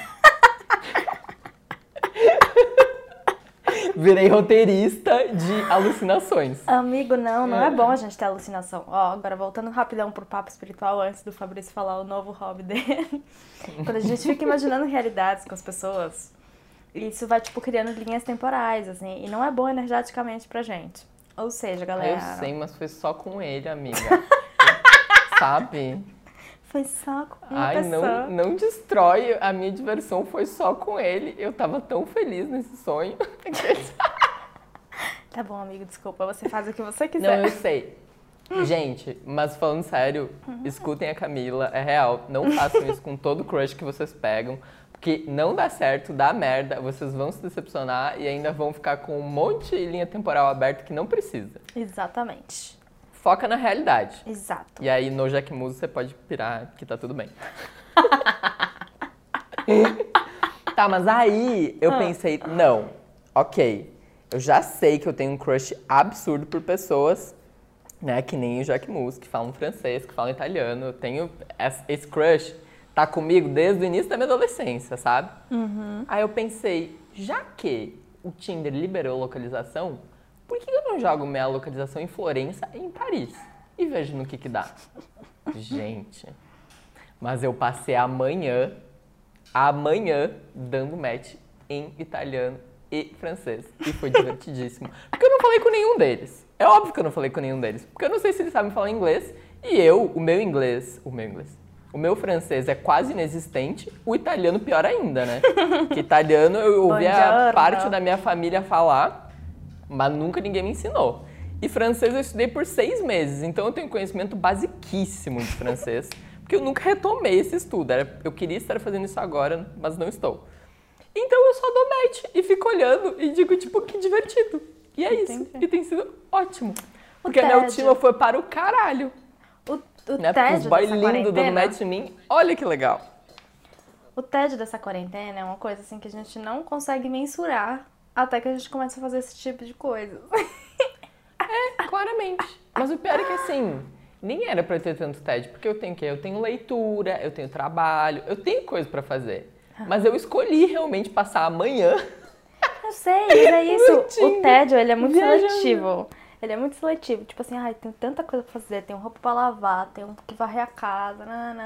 Virei roteirista de alucinações. Amigo, não é bom a gente ter alucinação. Ó, agora voltando rapidão pro papo espiritual, antes do Fabrício falar o novo hobby dele. Quando a gente fica imaginando realidades com as pessoas, isso vai, tipo, criando linhas temporais, assim, e não é bom energeticamente pra gente. Ou seja, galera... Eu sei, mas foi só com ele, amiga. Sabe? Foi só com uma Ai, pessoa. não destrói. A minha diversão foi só com ele. Eu tava tão feliz nesse sonho. Tá bom, amigo, desculpa, você faz o que você quiser. Não, eu sei. Gente, mas falando sério, escutem a Camila, é real. Não façam isso com todo crush que vocês pegam, porque não dá certo, dá merda, vocês vão se decepcionar e ainda vão ficar com um monte de linha temporal aberta que não precisa. Exatamente. Foca na realidade. Exato. E aí no Jack Muse você pode pirar que tá tudo bem. Tá, mas aí eu pensei, não, ok, eu já sei que eu tenho um crush absurdo por pessoas, né, que nem o Jack Muse, que falam francês, que falam italiano. Eu tenho esse crush, tá comigo desde o início da minha adolescência, sabe? Aí eu pensei, já que o Tinder liberou localização, por que eu não jogo minha localização em Florença e em Paris? E vejo no que dá. Gente, mas eu passei amanhã dando match em italiano e francês. E foi divertidíssimo. Porque eu não falei com nenhum deles. É óbvio que eu não falei com nenhum deles. Porque eu não sei se eles sabem falar inglês. E o meu francês é quase inexistente. O italiano pior ainda, né? Porque italiano eu ouvi a parte da minha família falar, mas nunca ninguém me ensinou. E francês eu estudei por 6 meses. Então eu tenho conhecimento basiquíssimo de francês. Porque eu nunca retomei esse estudo. Eu queria estar fazendo isso agora, mas não estou. Então eu só dou match e fico olhando e digo, tipo, que divertido. E é isso. E tem sido ótimo. Porque a minha autoestima foi para o caralho. O né? Porque tédio os boy dessa lindo dando quarentena... match em mim, olha que legal. O tédio dessa quarentena é uma coisa assim que a gente não consegue mensurar até que a gente começa a fazer esse tipo de coisa. Claramente. Mas o pior é que assim, nem era pra eu ter tanto tédio, porque eu tenho o quê? Eu tenho leitura, eu tenho trabalho, eu tenho coisa pra fazer. Mas eu escolhi realmente passar amanhã. Eu sei, mas é isso. Curtindo, O tédio, ele é muito viajando. seletivo. Ele é muito seletivo. Tipo assim, ai, tem tanta coisa pra fazer, tem roupa pra lavar, tem que varrer a casa,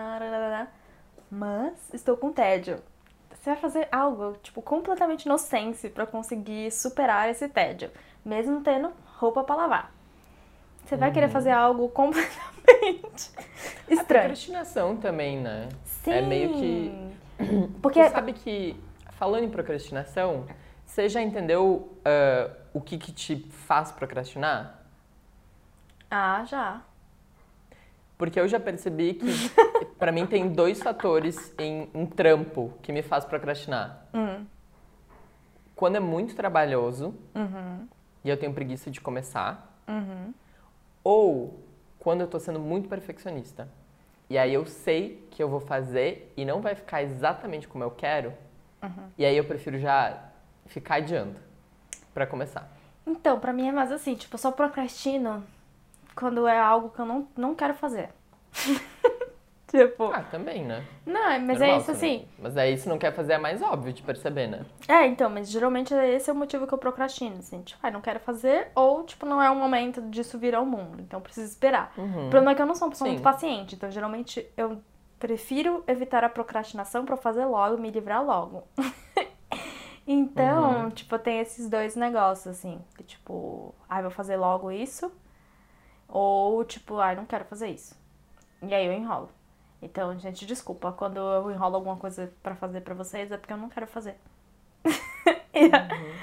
mas estou com tédio. Você vai fazer algo, tipo, completamente nonsense pra conseguir superar esse tédio, mesmo tendo roupa pra lavar. Você vai querer fazer algo completamente A estranho. procrastinação também, né? Sim. É meio que... Porque Você sabe que, falando em procrastinação, você já entendeu o que te faz procrastinar? já. Porque eu já percebi que, pra mim, tem 2 fatores em um trampo que me faz procrastinar. Quando é muito trabalhoso e eu tenho preguiça de começar. Ou quando eu tô sendo muito perfeccionista. E aí eu sei que eu vou fazer e não vai ficar exatamente como eu quero. E aí eu prefiro já ficar adiando pra começar. Então, pra mim é mais assim, tipo, eu só procrastino quando é algo que eu não quero fazer. Tipo... Ah, também, né? Não, mas Normal é isso também. assim. Mas aí se não quer fazer é mais óbvio de perceber, né? Então, mas geralmente esse é o motivo que eu procrastino, assim. Tipo, não quero fazer ou, tipo, não é o momento disso vir ao mundo. Então, eu preciso esperar. O problema é que eu não sou uma pessoa muito paciente. Então, geralmente, eu prefiro evitar a procrastinação pra fazer logo, me livrar logo. Então, tipo, tem esses 2 negócios, assim. Que, tipo, vou fazer logo isso. Ou, tipo, não quero fazer isso. E aí eu enrolo. Então, gente, desculpa. Quando eu enrolo alguma coisa pra fazer pra vocês, é porque eu não quero fazer.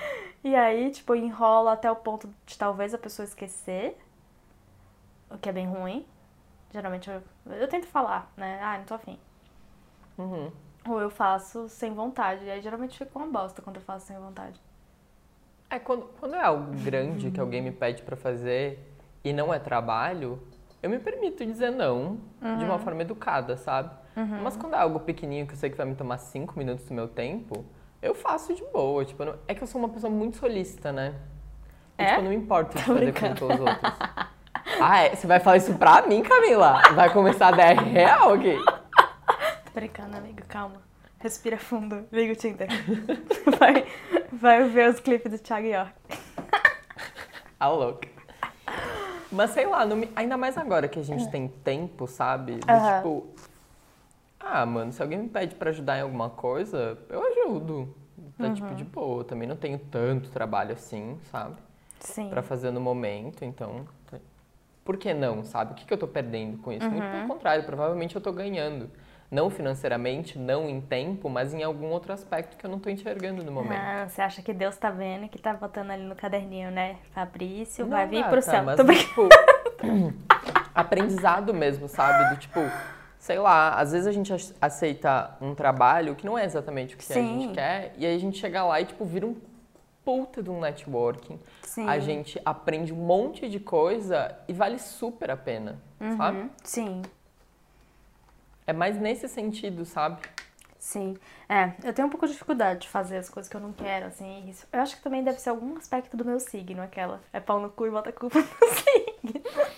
E aí, tipo, enrola até o ponto de talvez a pessoa esquecer, o que é bem ruim. Geralmente eu tento falar, né? Ah, não tô afim. Uhum. Ou eu faço sem vontade. E aí geralmente fica uma bosta quando eu faço sem vontade. Quando é algo grande que alguém me pede pra fazer e não é trabalho, eu me permito dizer não de uma forma educada, sabe? Mas quando é algo pequenininho que eu sei que vai me tomar 5 minutos do meu tempo, eu faço de boa. Tipo, é que eu sou uma pessoa muito solícita, né? E, tipo, eu não me importo de fazer coisa pelos outros. Ah, você vai falar isso pra mim, Camila? Vai começar a dar real aqui? Tô brincando, amigo, calma. Respira fundo, liga o Tinder. Vai ver os clipes do Thiago York. Ah, louca. Mas sei lá, ainda mais agora que a gente tem tempo, sabe? Tipo, mano, se alguém me pede pra ajudar em alguma coisa, eu ajudo. Tá tipo de boa. Também não tenho tanto trabalho assim, sabe? Sim. Pra fazer no momento, então. Por que não, sabe? O que eu tô perdendo com isso? Muito pelo contrário, provavelmente eu tô ganhando. Não financeiramente, não em tempo, mas em algum outro aspecto que eu não tô enxergando no momento. Ah, você acha que Deus tá vendo e que tá botando ali no caderninho, né? Fabrício, Não, vai vir gata, pro céu. mas Tô brincando. tipo, aprendizado mesmo, sabe? Do tipo, sei lá, às vezes a gente aceita um trabalho que não é exatamente o que a gente quer, e aí a gente chega lá e, tipo, vira um puta de um networking. Sim. A gente aprende um monte de coisa e vale super a pena, sabe? Sim. É mais nesse sentido, sabe? Sim. Eu tenho um pouco de dificuldade de fazer as coisas que eu não quero, assim. Isso, eu acho que também deve ser algum aspecto do meu signo, aquela. É pau no cu e bota a culpa no signo.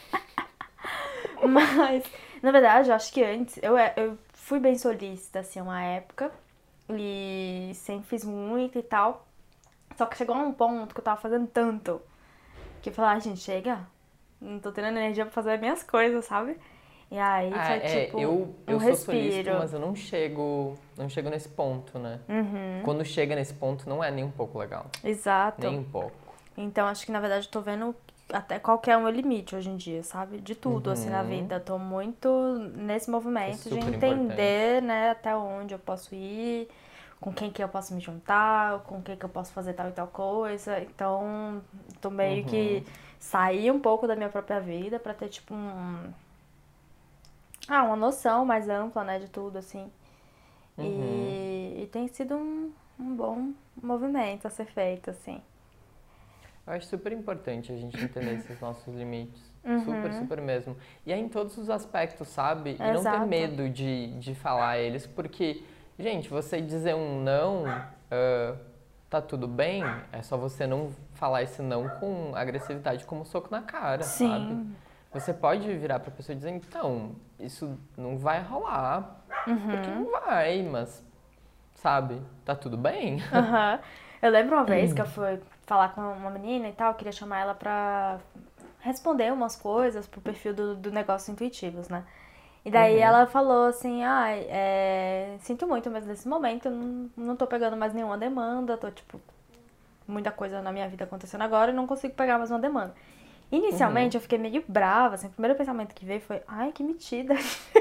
Mas, na verdade, eu acho que antes, eu fui bem solícita, assim, uma época. E sempre fiz muito e tal. Só que chegou a um ponto que eu tava fazendo tanto que eu falei, gente, chega. Não tô tendo energia pra fazer as minhas coisas, sabe? E aí foi tipo eu um sou solícito, respiro. mas eu não chego nesse ponto, né? Quando chega nesse ponto não é nem um pouco legal. Exato. Nem um pouco. Então acho que na verdade eu tô vendo até qual que é o meu limite hoje em dia, sabe? De tudo, assim, na vida. Tô muito nesse movimento de entender, né, até onde eu posso ir, com quem que eu posso me juntar, com quem que eu posso fazer tal e tal coisa. Então, tô meio que sair um pouco da minha própria vida pra ter, tipo, uma noção mais ampla, né, de tudo, assim. E tem sido um bom movimento a ser feito, assim. Eu acho super importante a gente entender esses nossos limites. Super, super mesmo. E é em todos os aspectos, sabe? E não ter medo de falar eles, porque, gente, você dizer um não, tá tudo bem, é só você não falar esse não com agressividade como um soco na cara, sabe? Você pode virar pra pessoa e dizer, então, isso não vai rolar, porque não vai, mas, sabe, tá tudo bem. Eu lembro uma vez que eu fui falar com uma menina e tal, eu queria chamar ela pra responder umas coisas pro perfil do Negócios Intuitivos, né? E daí ela falou assim, sinto muito, mas nesse momento eu não tô pegando mais nenhuma demanda, tô, tipo, muita coisa na minha vida acontecendo agora e não consigo pegar mais uma demanda. Inicialmente eu fiquei meio brava, assim, o primeiro pensamento que veio foi, ai, que metida.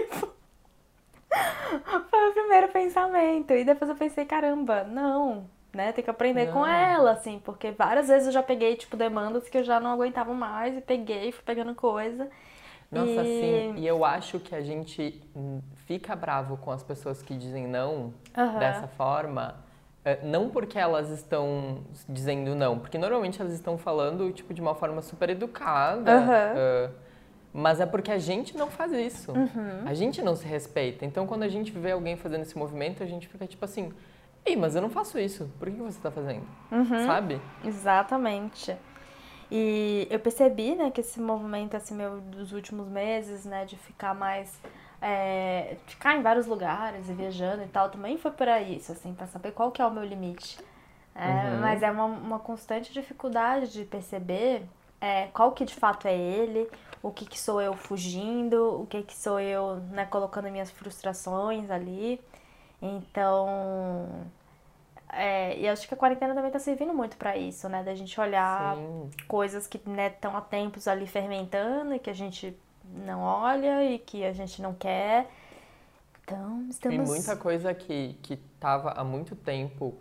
Foi o primeiro pensamento. E depois eu pensei, caramba, não, né? Tem que aprender com ela, assim, porque várias vezes eu já peguei, tipo, demandas que eu já não aguentava mais e peguei, fui pegando coisa. Nossa, sim. E eu acho que a gente fica bravo com as pessoas que dizem não dessa forma, não porque elas estão dizendo não, porque normalmente elas estão falando, tipo, de uma forma super educada, mas é porque a gente não faz isso. A gente não se respeita. Então, quando a gente vê alguém fazendo esse movimento, a gente fica tipo assim, ei, mas eu não faço isso. Por que você tá fazendo? Sabe? Exatamente. E eu percebi, né, que esse movimento, assim, meu, dos últimos meses, né, de ficar mais... ficar em vários lugares e viajando e tal, também foi para isso, assim, pra saber qual que é o meu limite. Mas é uma constante dificuldade de perceber qual que de fato é ele, o que sou eu fugindo, o que sou eu, né, colocando minhas frustrações ali. Então... e acho que a quarentena também tá servindo muito pra isso, né? Da gente olhar coisas que, né, estão há tempos ali fermentando e que a gente não olha e que a gente não quer. Então, estamos... Tem muita coisa que tava há muito tempo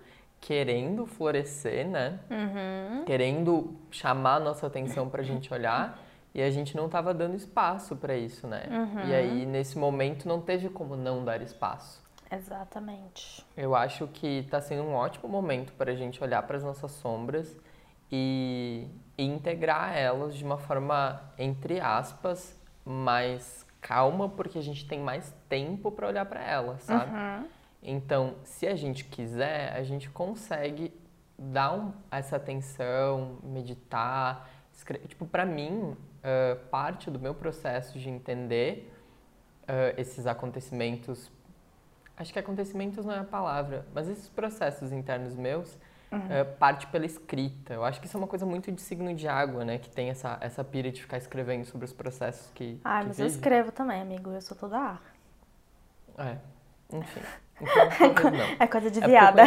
querendo florescer, né? Querendo chamar a nossa atenção pra gente olhar, e a gente não tava dando espaço pra isso, né? E aí, nesse momento, não teve como não dar espaço. Exatamente. Eu acho que tá sendo um ótimo momento pra gente olhar para as nossas sombras e integrar elas de uma forma, entre aspas, mais calma, porque a gente tem mais tempo pra olhar pra elas, sabe? Então, se a gente quiser, a gente consegue dar essa atenção, meditar, tipo, pra mim, parte do meu processo de entender esses acontecimentos, acho que acontecimentos não é a palavra, mas esses processos internos meus, parte pela escrita. Eu acho que isso é uma coisa muito de signo de água, né? Que tem essa pira de ficar escrevendo sobre os processos que Mas eu vive. escrevo também, amigo. Eu sou toda ar. Enfim. Então, talvez não. É coisa de viada.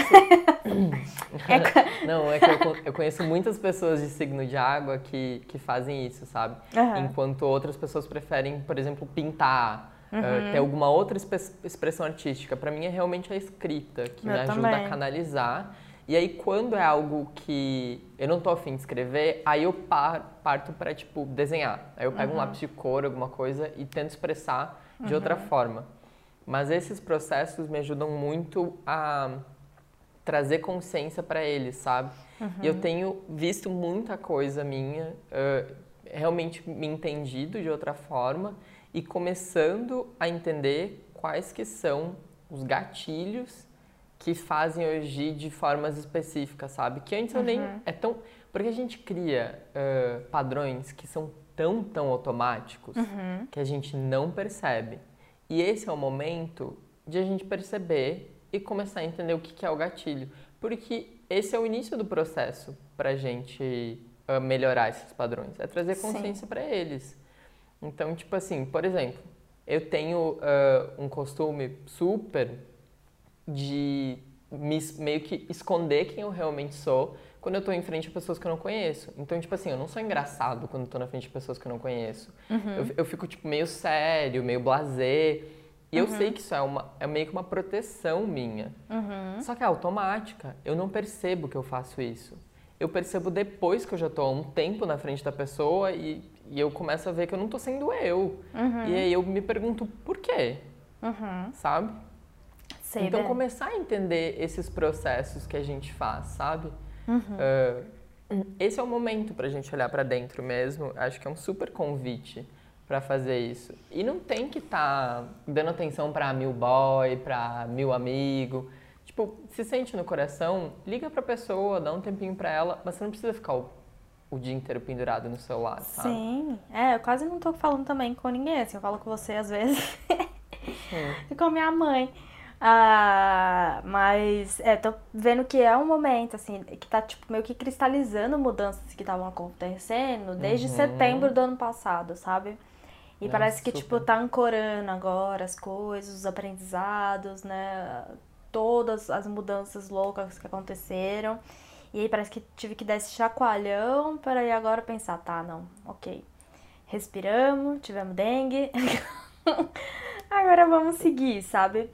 Não, é que eu conheço muitas pessoas de signo de água que fazem isso, sabe? Enquanto outras pessoas preferem, por exemplo, pintar, ter alguma outra expressão artística. Pra mim é realmente a escrita que me ajuda a canalizar. E aí, quando é algo que eu não tô afim de escrever, aí eu parto pra, tipo, desenhar. Aí eu pego um lápis de cor, alguma coisa, e tento expressar de outra forma. Mas esses processos me ajudam muito a trazer consciência pra eles, sabe? E eu tenho visto muita coisa minha, realmente me entendido de outra forma e começando a entender quais que são os gatilhos que fazem eu agir de formas específicas, sabe? Que antes eu nem... Porque a gente cria padrões que são tão automáticos que a gente não percebe. E esse é o momento de a gente perceber e começar a entender o que é o gatilho. Porque esse é o início do processo pra gente melhorar esses padrões. É trazer consciência pra eles. Então, tipo assim, por exemplo, eu tenho um costume super de meio que esconder quem eu realmente sou quando eu tô em frente a pessoas que eu não conheço. Então, tipo assim, eu não sou engraçado quando eu tô na frente de pessoas que eu não conheço. Eu fico, tipo, meio sério, meio blasé. E eu sei que isso é meio que uma proteção minha. Só que é automática. Eu não percebo que eu faço isso. Eu percebo depois que eu já tô há um tempo na frente da pessoa e eu começo a ver que eu não tô sendo eu. E aí eu me pergunto, por quê? Sabe? Então, começar a entender esses processos que a gente faz, sabe? Esse é o momento pra gente olhar pra dentro mesmo. Acho que é um super convite pra fazer isso. E não tem que estar dando atenção pra 1000 boy, pra 1000 amigo. Tipo, se sente no coração, liga pra pessoa, dá um tempinho pra ela, mas você não precisa ficar o dia inteiro pendurado no celular, sabe? Sim. Eu quase não tô falando também com ninguém, assim, eu falo com você às vezes. E com minha mãe. Mas tô vendo que é um momento, assim, que tá, tipo, meio que cristalizando mudanças que estavam acontecendo desde setembro do ano passado, sabe? E parece que, tipo, tá ancorando agora as coisas, os aprendizados, né? Todas as mudanças loucas que aconteceram. E aí parece que tive que dar esse chacoalhão para aí agora pensar, tá, não, ok. Respiramos, tivemos dengue. Agora vamos seguir, sabe?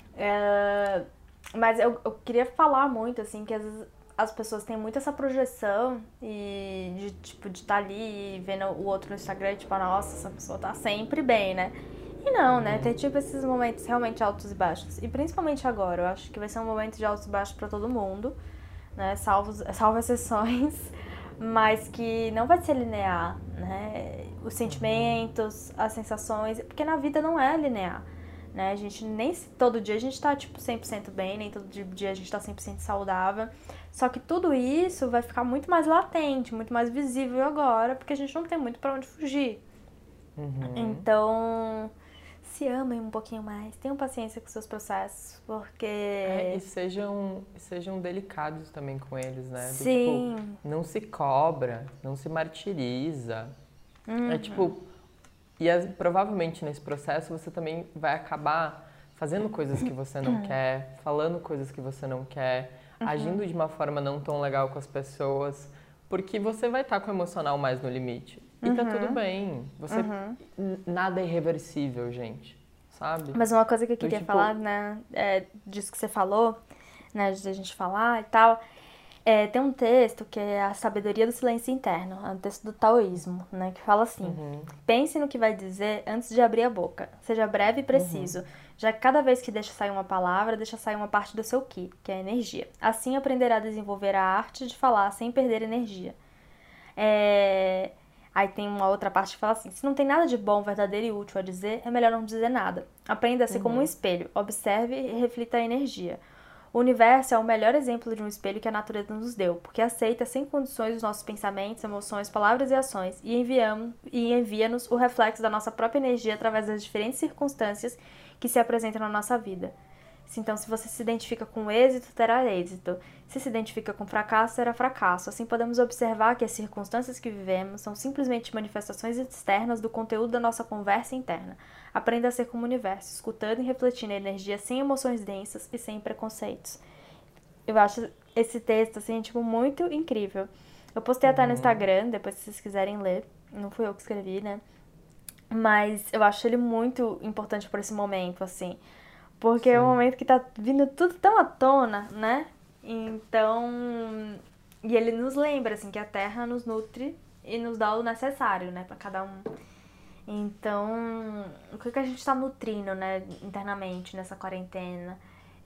Mas eu queria falar muito, assim, que às vezes as pessoas têm muito essa projeção e de, tipo, de estar ali vendo o outro no Instagram e, tipo, nossa, essa pessoa tá sempre bem, né? E não, né? Tem, tipo, esses momentos realmente altos e baixos. E principalmente agora, eu acho que vai ser um momento de altos e baixos pra todo mundo, né? Salvo exceções, mas que não vai ser linear, né? Os sentimentos, as sensações, porque na vida não é linear. Né? A gente nem todo dia a gente tá, tipo, 100% bem, nem todo dia a gente tá 100% saudável. Só que tudo isso vai ficar muito mais latente, muito mais visível agora, porque a gente não tem muito pra onde fugir. Então, se amem um pouquinho mais, tenham paciência com seus processos, porque... E sejam delicados também com eles, né? Sim. Do, tipo, não se cobra, não se martiriza. É tipo... E provavelmente nesse processo você também vai acabar fazendo coisas que você não quer, falando coisas que você não quer, agindo de uma forma não tão legal com as pessoas, porque você vai estar com o emocional mais no limite. E tá tudo bem. Nada é irreversível, gente. Sabe? Mas uma coisa que eu queria falar, né, disso que você falou, né, de a gente falar e tal. Tem um texto que é A Sabedoria do Silêncio Interno, é um texto do taoísmo, né, que fala assim: pense no que vai dizer antes de abrir a boca, seja breve e preciso, já que cada vez que deixa sair uma palavra, deixa sair uma parte do seu ki, que é a energia. Assim aprenderá a desenvolver a arte de falar sem perder energia. Aí tem uma outra parte que fala assim: se não tem nada de bom, verdadeiro e útil a dizer, é melhor não dizer nada. Aprenda a ser como um espelho, observe e reflita a energia. O universo é o melhor exemplo de um espelho que a natureza nos deu, porque aceita sem condições os nossos pensamentos, emoções, palavras e ações e envia-nos o reflexo da nossa própria energia através das diferentes circunstâncias que se apresentam na nossa vida. Então, se você se identifica com êxito, terá êxito. Se se identifica com fracasso, terá fracasso. Assim, podemos observar que as circunstâncias que vivemos são simplesmente manifestações externas do conteúdo da nossa conversa interna. Aprenda a ser como o universo, escutando e refletindo a energia sem emoções densas e sem preconceitos. Eu acho esse texto, assim, tipo, muito incrível. Eu postei até no Instagram, depois se vocês quiserem ler. Não fui eu que escrevi, né? Mas eu acho ele muito importante por esse momento, assim. Porque é um momento que tá vindo tudo tão à tona, né? Então... E ele nos lembra, assim, que a Terra nos nutre e nos dá o necessário, né? Pra cada um. Então, o que a gente tá nutrindo, né? Internamente, nessa quarentena?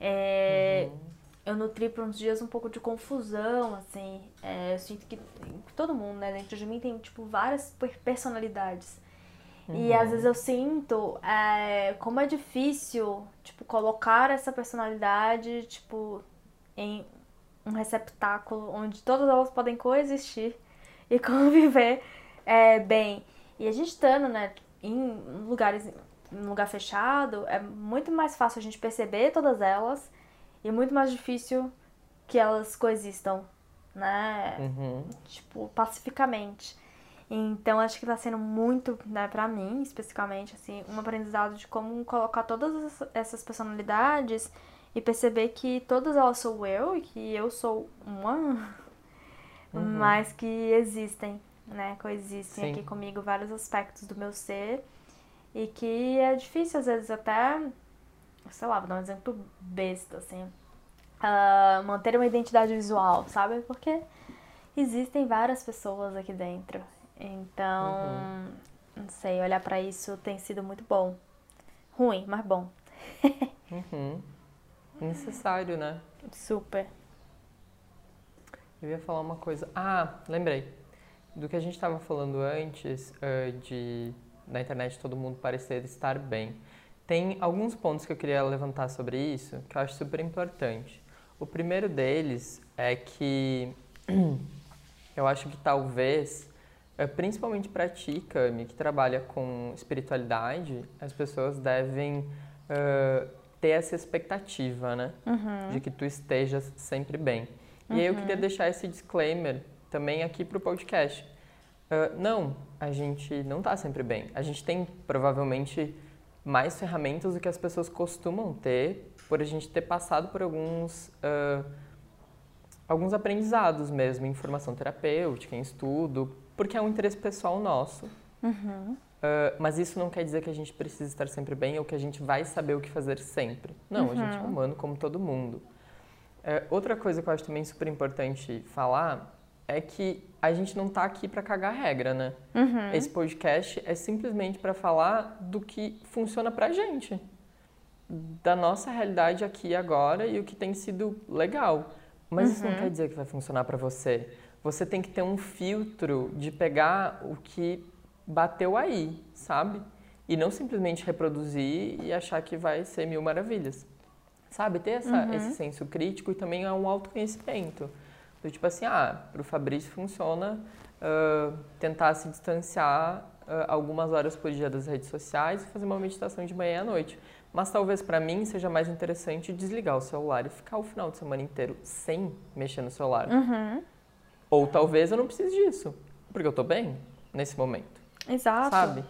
Eu nutri por uns dias um pouco de confusão, assim. Eu sinto que todo mundo, né? Dentro de mim tem, tipo, várias personalidades. E às vezes eu sinto como é difícil, tipo, colocar essa personalidade, tipo, em um receptáculo onde todas elas podem coexistir e conviver bem. E a gente estando, né, em lugar fechado, é muito mais fácil a gente perceber todas elas e muito mais difícil que elas coexistam, né, tipo, pacificamente. Então, acho que tá sendo muito, né, pra mim, especificamente, assim, um aprendizado de como colocar todas essas personalidades e perceber que todas elas sou eu e que eu sou uma, mas que existem, né, coexistem aqui comigo vários aspectos do meu ser e que é difícil, às vezes, até, sei lá, vou dar um exemplo besta, assim, manter uma identidade visual, sabe? Porque existem várias pessoas aqui dentro. Então, não sei, olhar pra isso tem sido muito bom. Ruim, mas bom. Necessário, né? Super. Eu ia falar uma coisa. Lembrei. Do que a gente estava falando antes, da internet todo mundo parecer estar bem. Tem alguns pontos que eu queria levantar sobre isso, que eu acho super importante. O primeiro deles é que eu acho que talvez, principalmente para ti, Cami, que trabalha com espiritualidade, as pessoas devem ter essa expectativa, né? De que tu estejas sempre bem. E aí eu queria deixar esse disclaimer também aqui pro podcast. Não, a gente não tá sempre bem. A gente tem, provavelmente, mais ferramentas do que as pessoas costumam ter, por a gente ter passado por alguns aprendizados mesmo, em formação terapêutica, em estudo, porque é um interesse pessoal nosso. Mas isso não quer dizer que a gente precisa estar sempre bem ou que a gente vai saber o que fazer sempre. Não, a gente é humano como todo mundo. Outra coisa que eu acho também super importante falar é que a gente não tá aqui para cagar regra, né? Esse podcast é simplesmente para falar do que funciona pra gente, da nossa realidade aqui e agora e o que tem sido legal. Mas isso não quer dizer que vai funcionar para você. Você tem que ter um filtro de pegar o que bateu aí, sabe? E não simplesmente reproduzir e achar que vai ser mil maravilhas. Sabe? Ter esse senso crítico e também é um autoconhecimento. Do tipo assim, pro Fabrício funciona tentar se distanciar algumas horas por dia das redes sociais e fazer uma meditação de manhã à noite. Mas talvez para mim seja mais interessante desligar o celular e ficar o final de semana inteiro sem mexer no celular. Ou talvez eu não precise disso, porque eu tô bem nesse momento. Exato. Sabe?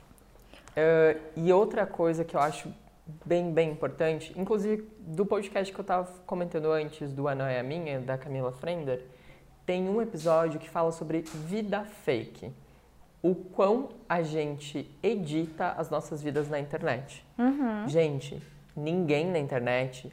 E outra coisa que eu acho bem, bem importante, inclusive do podcast que eu tava comentando antes, do A Noia Minha, da Camila Frender, tem um episódio que fala sobre vida fake. O quão a gente edita as nossas vidas na internet. Gente, ninguém na internet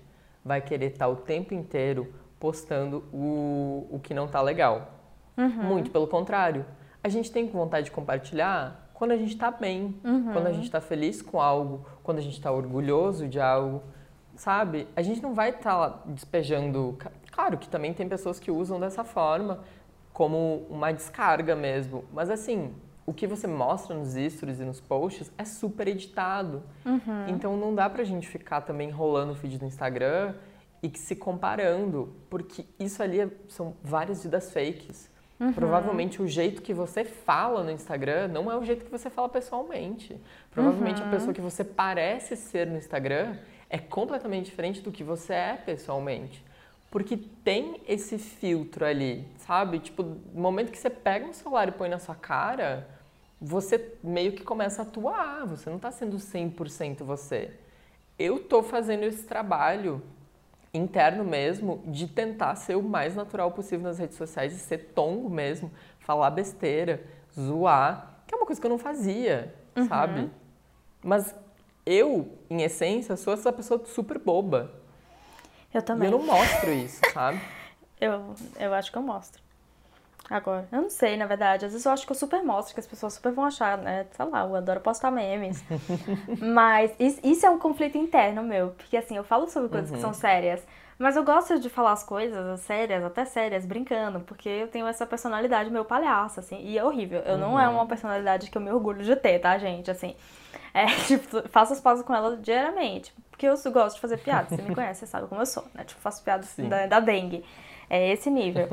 vai querer estar o tempo inteiro postando o que não tá legal. Muito pelo contrário. A gente tem vontade de compartilhar quando a gente tá bem, quando a gente tá feliz com algo, quando a gente tá orgulhoso de algo, sabe? A gente não vai estar lá despejando... Claro que também tem pessoas que usam dessa forma, como uma descarga mesmo. Mas assim, o que você mostra nos stories e nos posts é super editado. Então não dá pra gente ficar também rolando o feed do Instagram e se comparando, porque isso ali são várias vidas fakes. Provavelmente o jeito que você fala no Instagram não é o jeito que você fala pessoalmente. Provavelmente a pessoa que você parece ser no Instagram é completamente diferente do que você é pessoalmente. Porque tem esse filtro ali, sabe? Tipo, no momento que você pega um celular e põe na sua cara, você meio que começa a atuar, você não tá sendo 100% você. Eu tô fazendo esse trabalho interno mesmo de tentar ser o mais natural possível nas redes sociais e ser tongo mesmo, falar besteira, zoar, que é uma coisa que eu não fazia, sabe? Mas eu, em essência, sou essa pessoa super boba. Eu também. E eu não mostro isso, sabe? Eu acho que eu mostro. Agora, eu não sei, na verdade. Às vezes eu acho que eu super mostro, que as pessoas super vão achar, né? Sei lá, eu adoro postar memes. Mas isso é um conflito interno meu. Porque assim, eu falo sobre coisas que são sérias. Mas eu gosto de falar as coisas sérias, até sérias, brincando. Porque eu tenho essa personalidade meio palhaça, assim. E é horrível. Eu não é uma personalidade que eu me orgulho de ter, tá, gente? Assim, tipo, faço as pazes com ela diariamente. Porque eu gosto de fazer piada. Você me conhece, você sabe como eu sou, né? Tipo, faço piadas da dengue. É esse nível.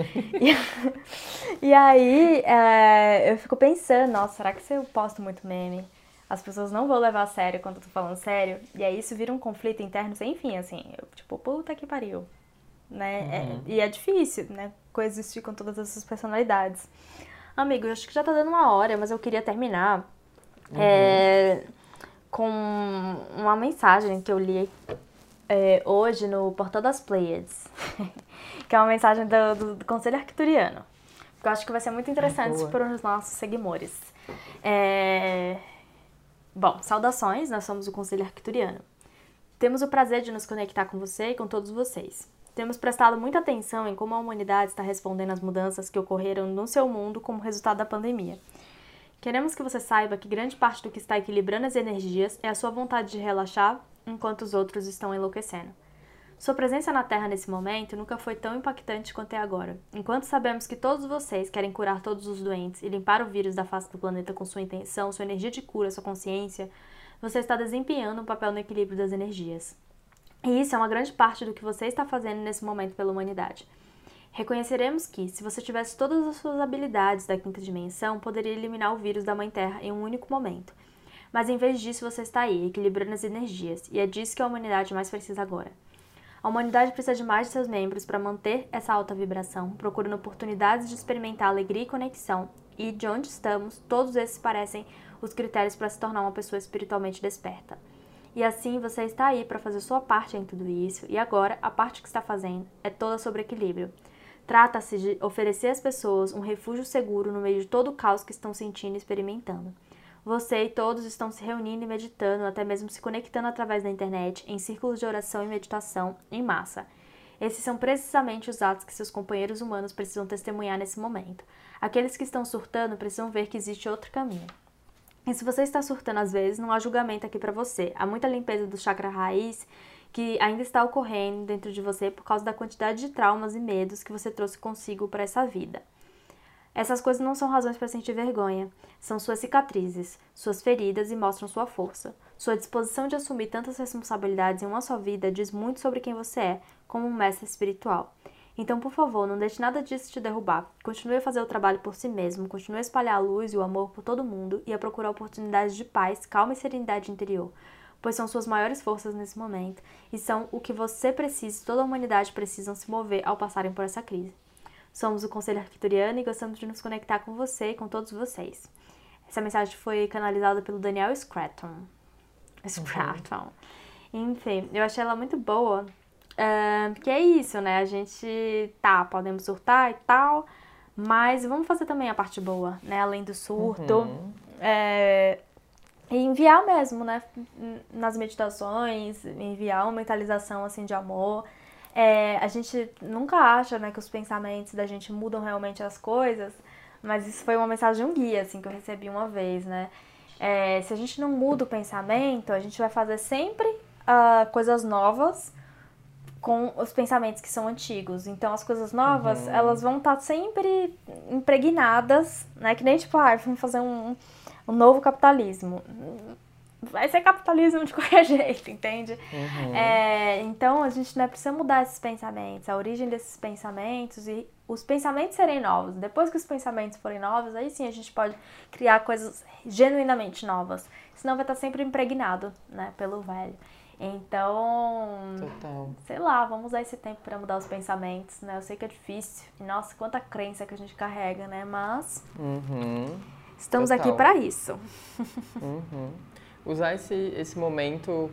E aí, eu fico pensando, nossa, será que se eu posto muito meme, as pessoas não vão levar a sério quando eu tô falando sério? E aí isso vira um conflito interno sem fim, assim. Eu, tipo, puta que pariu. Né? E é difícil, né? Coexistir com todas essas personalidades. Amigo, eu acho que já tá dando uma hora, mas eu queria terminar com uma mensagem que eu li hoje no Portal das Pleiades. Que é uma mensagem do Conselho Arcturiano. Que eu acho que vai ser muito interessante para os nossos seguidores. Bom, saudações, nós somos o Conselho Arcturiano. Temos o prazer de nos conectar com você e com todos vocês. Temos prestado muita atenção em como a humanidade está respondendo às mudanças que ocorreram no seu mundo como resultado da pandemia. Queremos que você saiba que grande parte do que está equilibrando as energias é a sua vontade de relaxar enquanto os outros estão enlouquecendo. Sua presença na Terra nesse momento nunca foi tão impactante quanto é agora. Enquanto sabemos que todos vocês querem curar todos os doentes e limpar o vírus da face do planeta com sua intenção, sua energia de cura, sua consciência, você está desempenhando um papel no equilíbrio das energias. E isso é uma grande parte do que você está fazendo nesse momento pela humanidade. Reconheceremos que, se você tivesse todas as suas habilidades da quinta dimensão, poderia eliminar o vírus da Mãe Terra em um único momento. Mas em vez disso, você está aí, equilibrando as energias, e é disso que a humanidade mais precisa agora. A humanidade precisa de mais de seus membros para manter essa alta vibração, procurando oportunidades de experimentar alegria e conexão, e de onde estamos, todos esses parecem os critérios para se tornar uma pessoa espiritualmente desperta. E assim, você está aí para fazer sua parte em tudo isso, e agora, a parte que está fazendo é toda sobre equilíbrio. Trata-se de oferecer às pessoas um refúgio seguro no meio de todo o caos que estão sentindo e experimentando. Você e todos estão se reunindo e meditando, até mesmo se conectando através da internet, em círculos de oração e meditação, em massa. Esses são precisamente os atos que seus companheiros humanos precisam testemunhar nesse momento. Aqueles que estão surtando precisam ver que existe outro caminho. E se você está surtando às vezes, não há julgamento aqui para você. Há muita limpeza do chakra raiz que ainda está ocorrendo dentro de você por causa da quantidade de traumas e medos que você trouxe consigo para essa vida. Essas coisas não são razões para sentir vergonha, são suas cicatrizes, suas feridas e mostram sua força. Sua disposição de assumir tantas responsabilidades em uma só vida diz muito sobre quem você é, como um mestre espiritual. Então, por favor, não deixe nada disso te derrubar. Continue a fazer o trabalho por si mesmo, continue a espalhar a luz e o amor por todo mundo e a procurar oportunidades de paz, calma e serenidade interior, pois são suas maiores forças nesse momento e são o que você precisa e toda a humanidade precisam se mover ao passarem por essa crise. Somos o Conselho Arcturiano e gostamos de nos conectar com você e com todos vocês. Essa mensagem foi canalizada pelo Daniel Scratton. Enfim, eu achei ela muito boa. Porque é isso, né? A gente, podemos surtar e tal, mas vamos fazer também a parte boa, né? Além do surto. E enviar mesmo, né? Nas meditações, enviar uma mentalização, assim, de amor. A gente nunca acha, né, que os pensamentos da gente mudam realmente as coisas, mas isso foi uma mensagem, um guia, assim, que eu recebi uma vez, né? Se a gente não muda o pensamento, a gente vai fazer sempre coisas novas com os pensamentos que são antigos. Então, as coisas novas, elas vão estar sempre impregnadas, né? Que nem, tipo, vamos fazer um novo capitalismo. Vai ser capitalismo de qualquer jeito, entende? Então, a gente precisa mudar esses pensamentos, a origem desses pensamentos e os pensamentos serem novos. Depois que os pensamentos forem novos, aí sim a gente pode criar coisas genuinamente novas. Senão vai estar sempre impregnado, né, pelo velho. Então, Total. sei lá, vamos usar esse tempo para mudar os pensamentos, né? Eu sei que é difícil. E, nossa, quanta crença que a gente carrega, né? Mas estamos Total. aqui para isso. Usar esse momento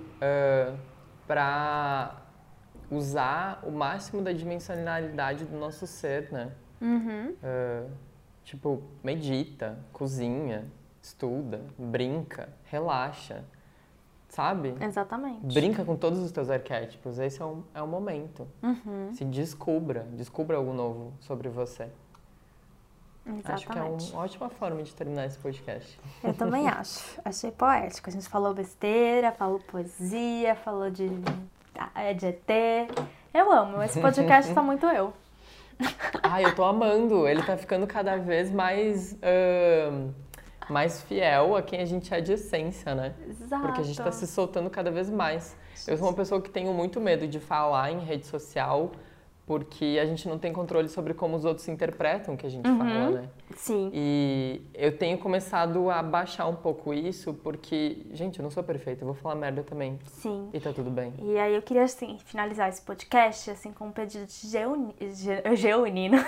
para usar o máximo da dimensionalidade do nosso ser, né? Tipo, medita, cozinha, estuda, brinca, relaxa, sabe? Exatamente. Brinca com todos os teus arquétipos, esse é o momento. Se descubra algo novo sobre você. Exatamente. Acho que é uma ótima forma de terminar esse podcast. Eu também acho. Achei poético. A gente falou besteira, falou poesia, falou de ET. Eu amo. Esse podcast tá muito eu. Eu tô amando. Ele tá ficando cada vez mais fiel a quem a gente é de essência, né? Exato. Porque a gente tá se soltando cada vez mais. Eu sou uma pessoa que tenho muito medo de falar em rede social, porque a gente não tem controle sobre como os outros interpretam o que a gente fala, né? Sim. E eu tenho começado a baixar um pouco isso, porque, gente, eu não sou perfeita, eu vou falar merda também. Sim. E tá tudo bem. E aí eu queria, assim, finalizar esse podcast, assim, com um pedido de genuíno.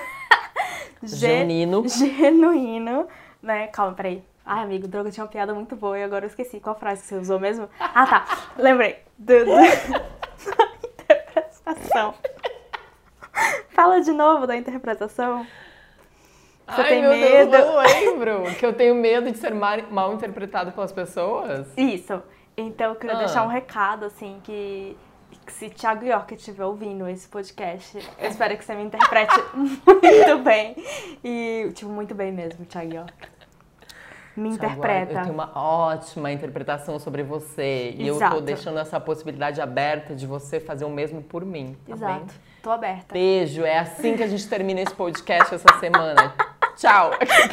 Genuíno, né? Calma, peraí. Ai, amigo, droga, tinha uma piada muito boa e agora eu esqueci. Qual frase que você usou mesmo? Ah, tá. Lembrei. Da interpretação. Fala de novo da interpretação. Você tem medo? Deus, eu não lembro. Que eu tenho medo de ser mal interpretado pelas pessoas? Isso. Então eu queria deixar um recado, assim, que se Thiago York estiver ouvindo esse podcast, eu espero que você me interprete muito bem. E, tipo, muito bem mesmo, Thiago York. Me interpreta. Eu tenho uma ótima interpretação sobre você. E eu tô deixando essa possibilidade aberta de você fazer o mesmo por mim, tá Exato. bem? Tô aberta. Beijo. É assim que a gente termina esse podcast essa semana. Tchau.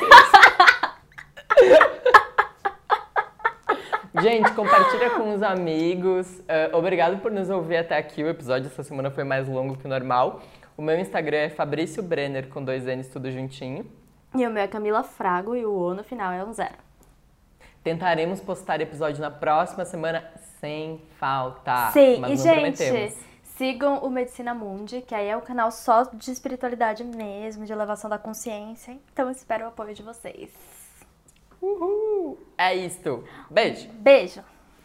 Gente, compartilha com os amigos. Obrigado por nos ouvir até aqui. O episódio essa semana foi mais longo que o normal. O meu Instagram é Fabrício Brenner, com 2 N's, tudo juntinho. E o meu é Camila Frago e o O no final é um 0. Tentaremos postar episódio na próxima semana sem falta. Sim, mas e não gente, prometemos. sigam o Medicina Mundi, que aí é um canal só de espiritualidade mesmo, de elevação da consciência. Então eu espero o apoio de vocês. Uhul! É isto. Beijo! Beijo!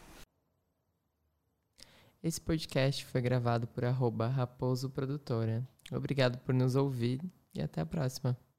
Esse podcast foi gravado por @raposoprodutora. Obrigado por nos ouvir e até a próxima.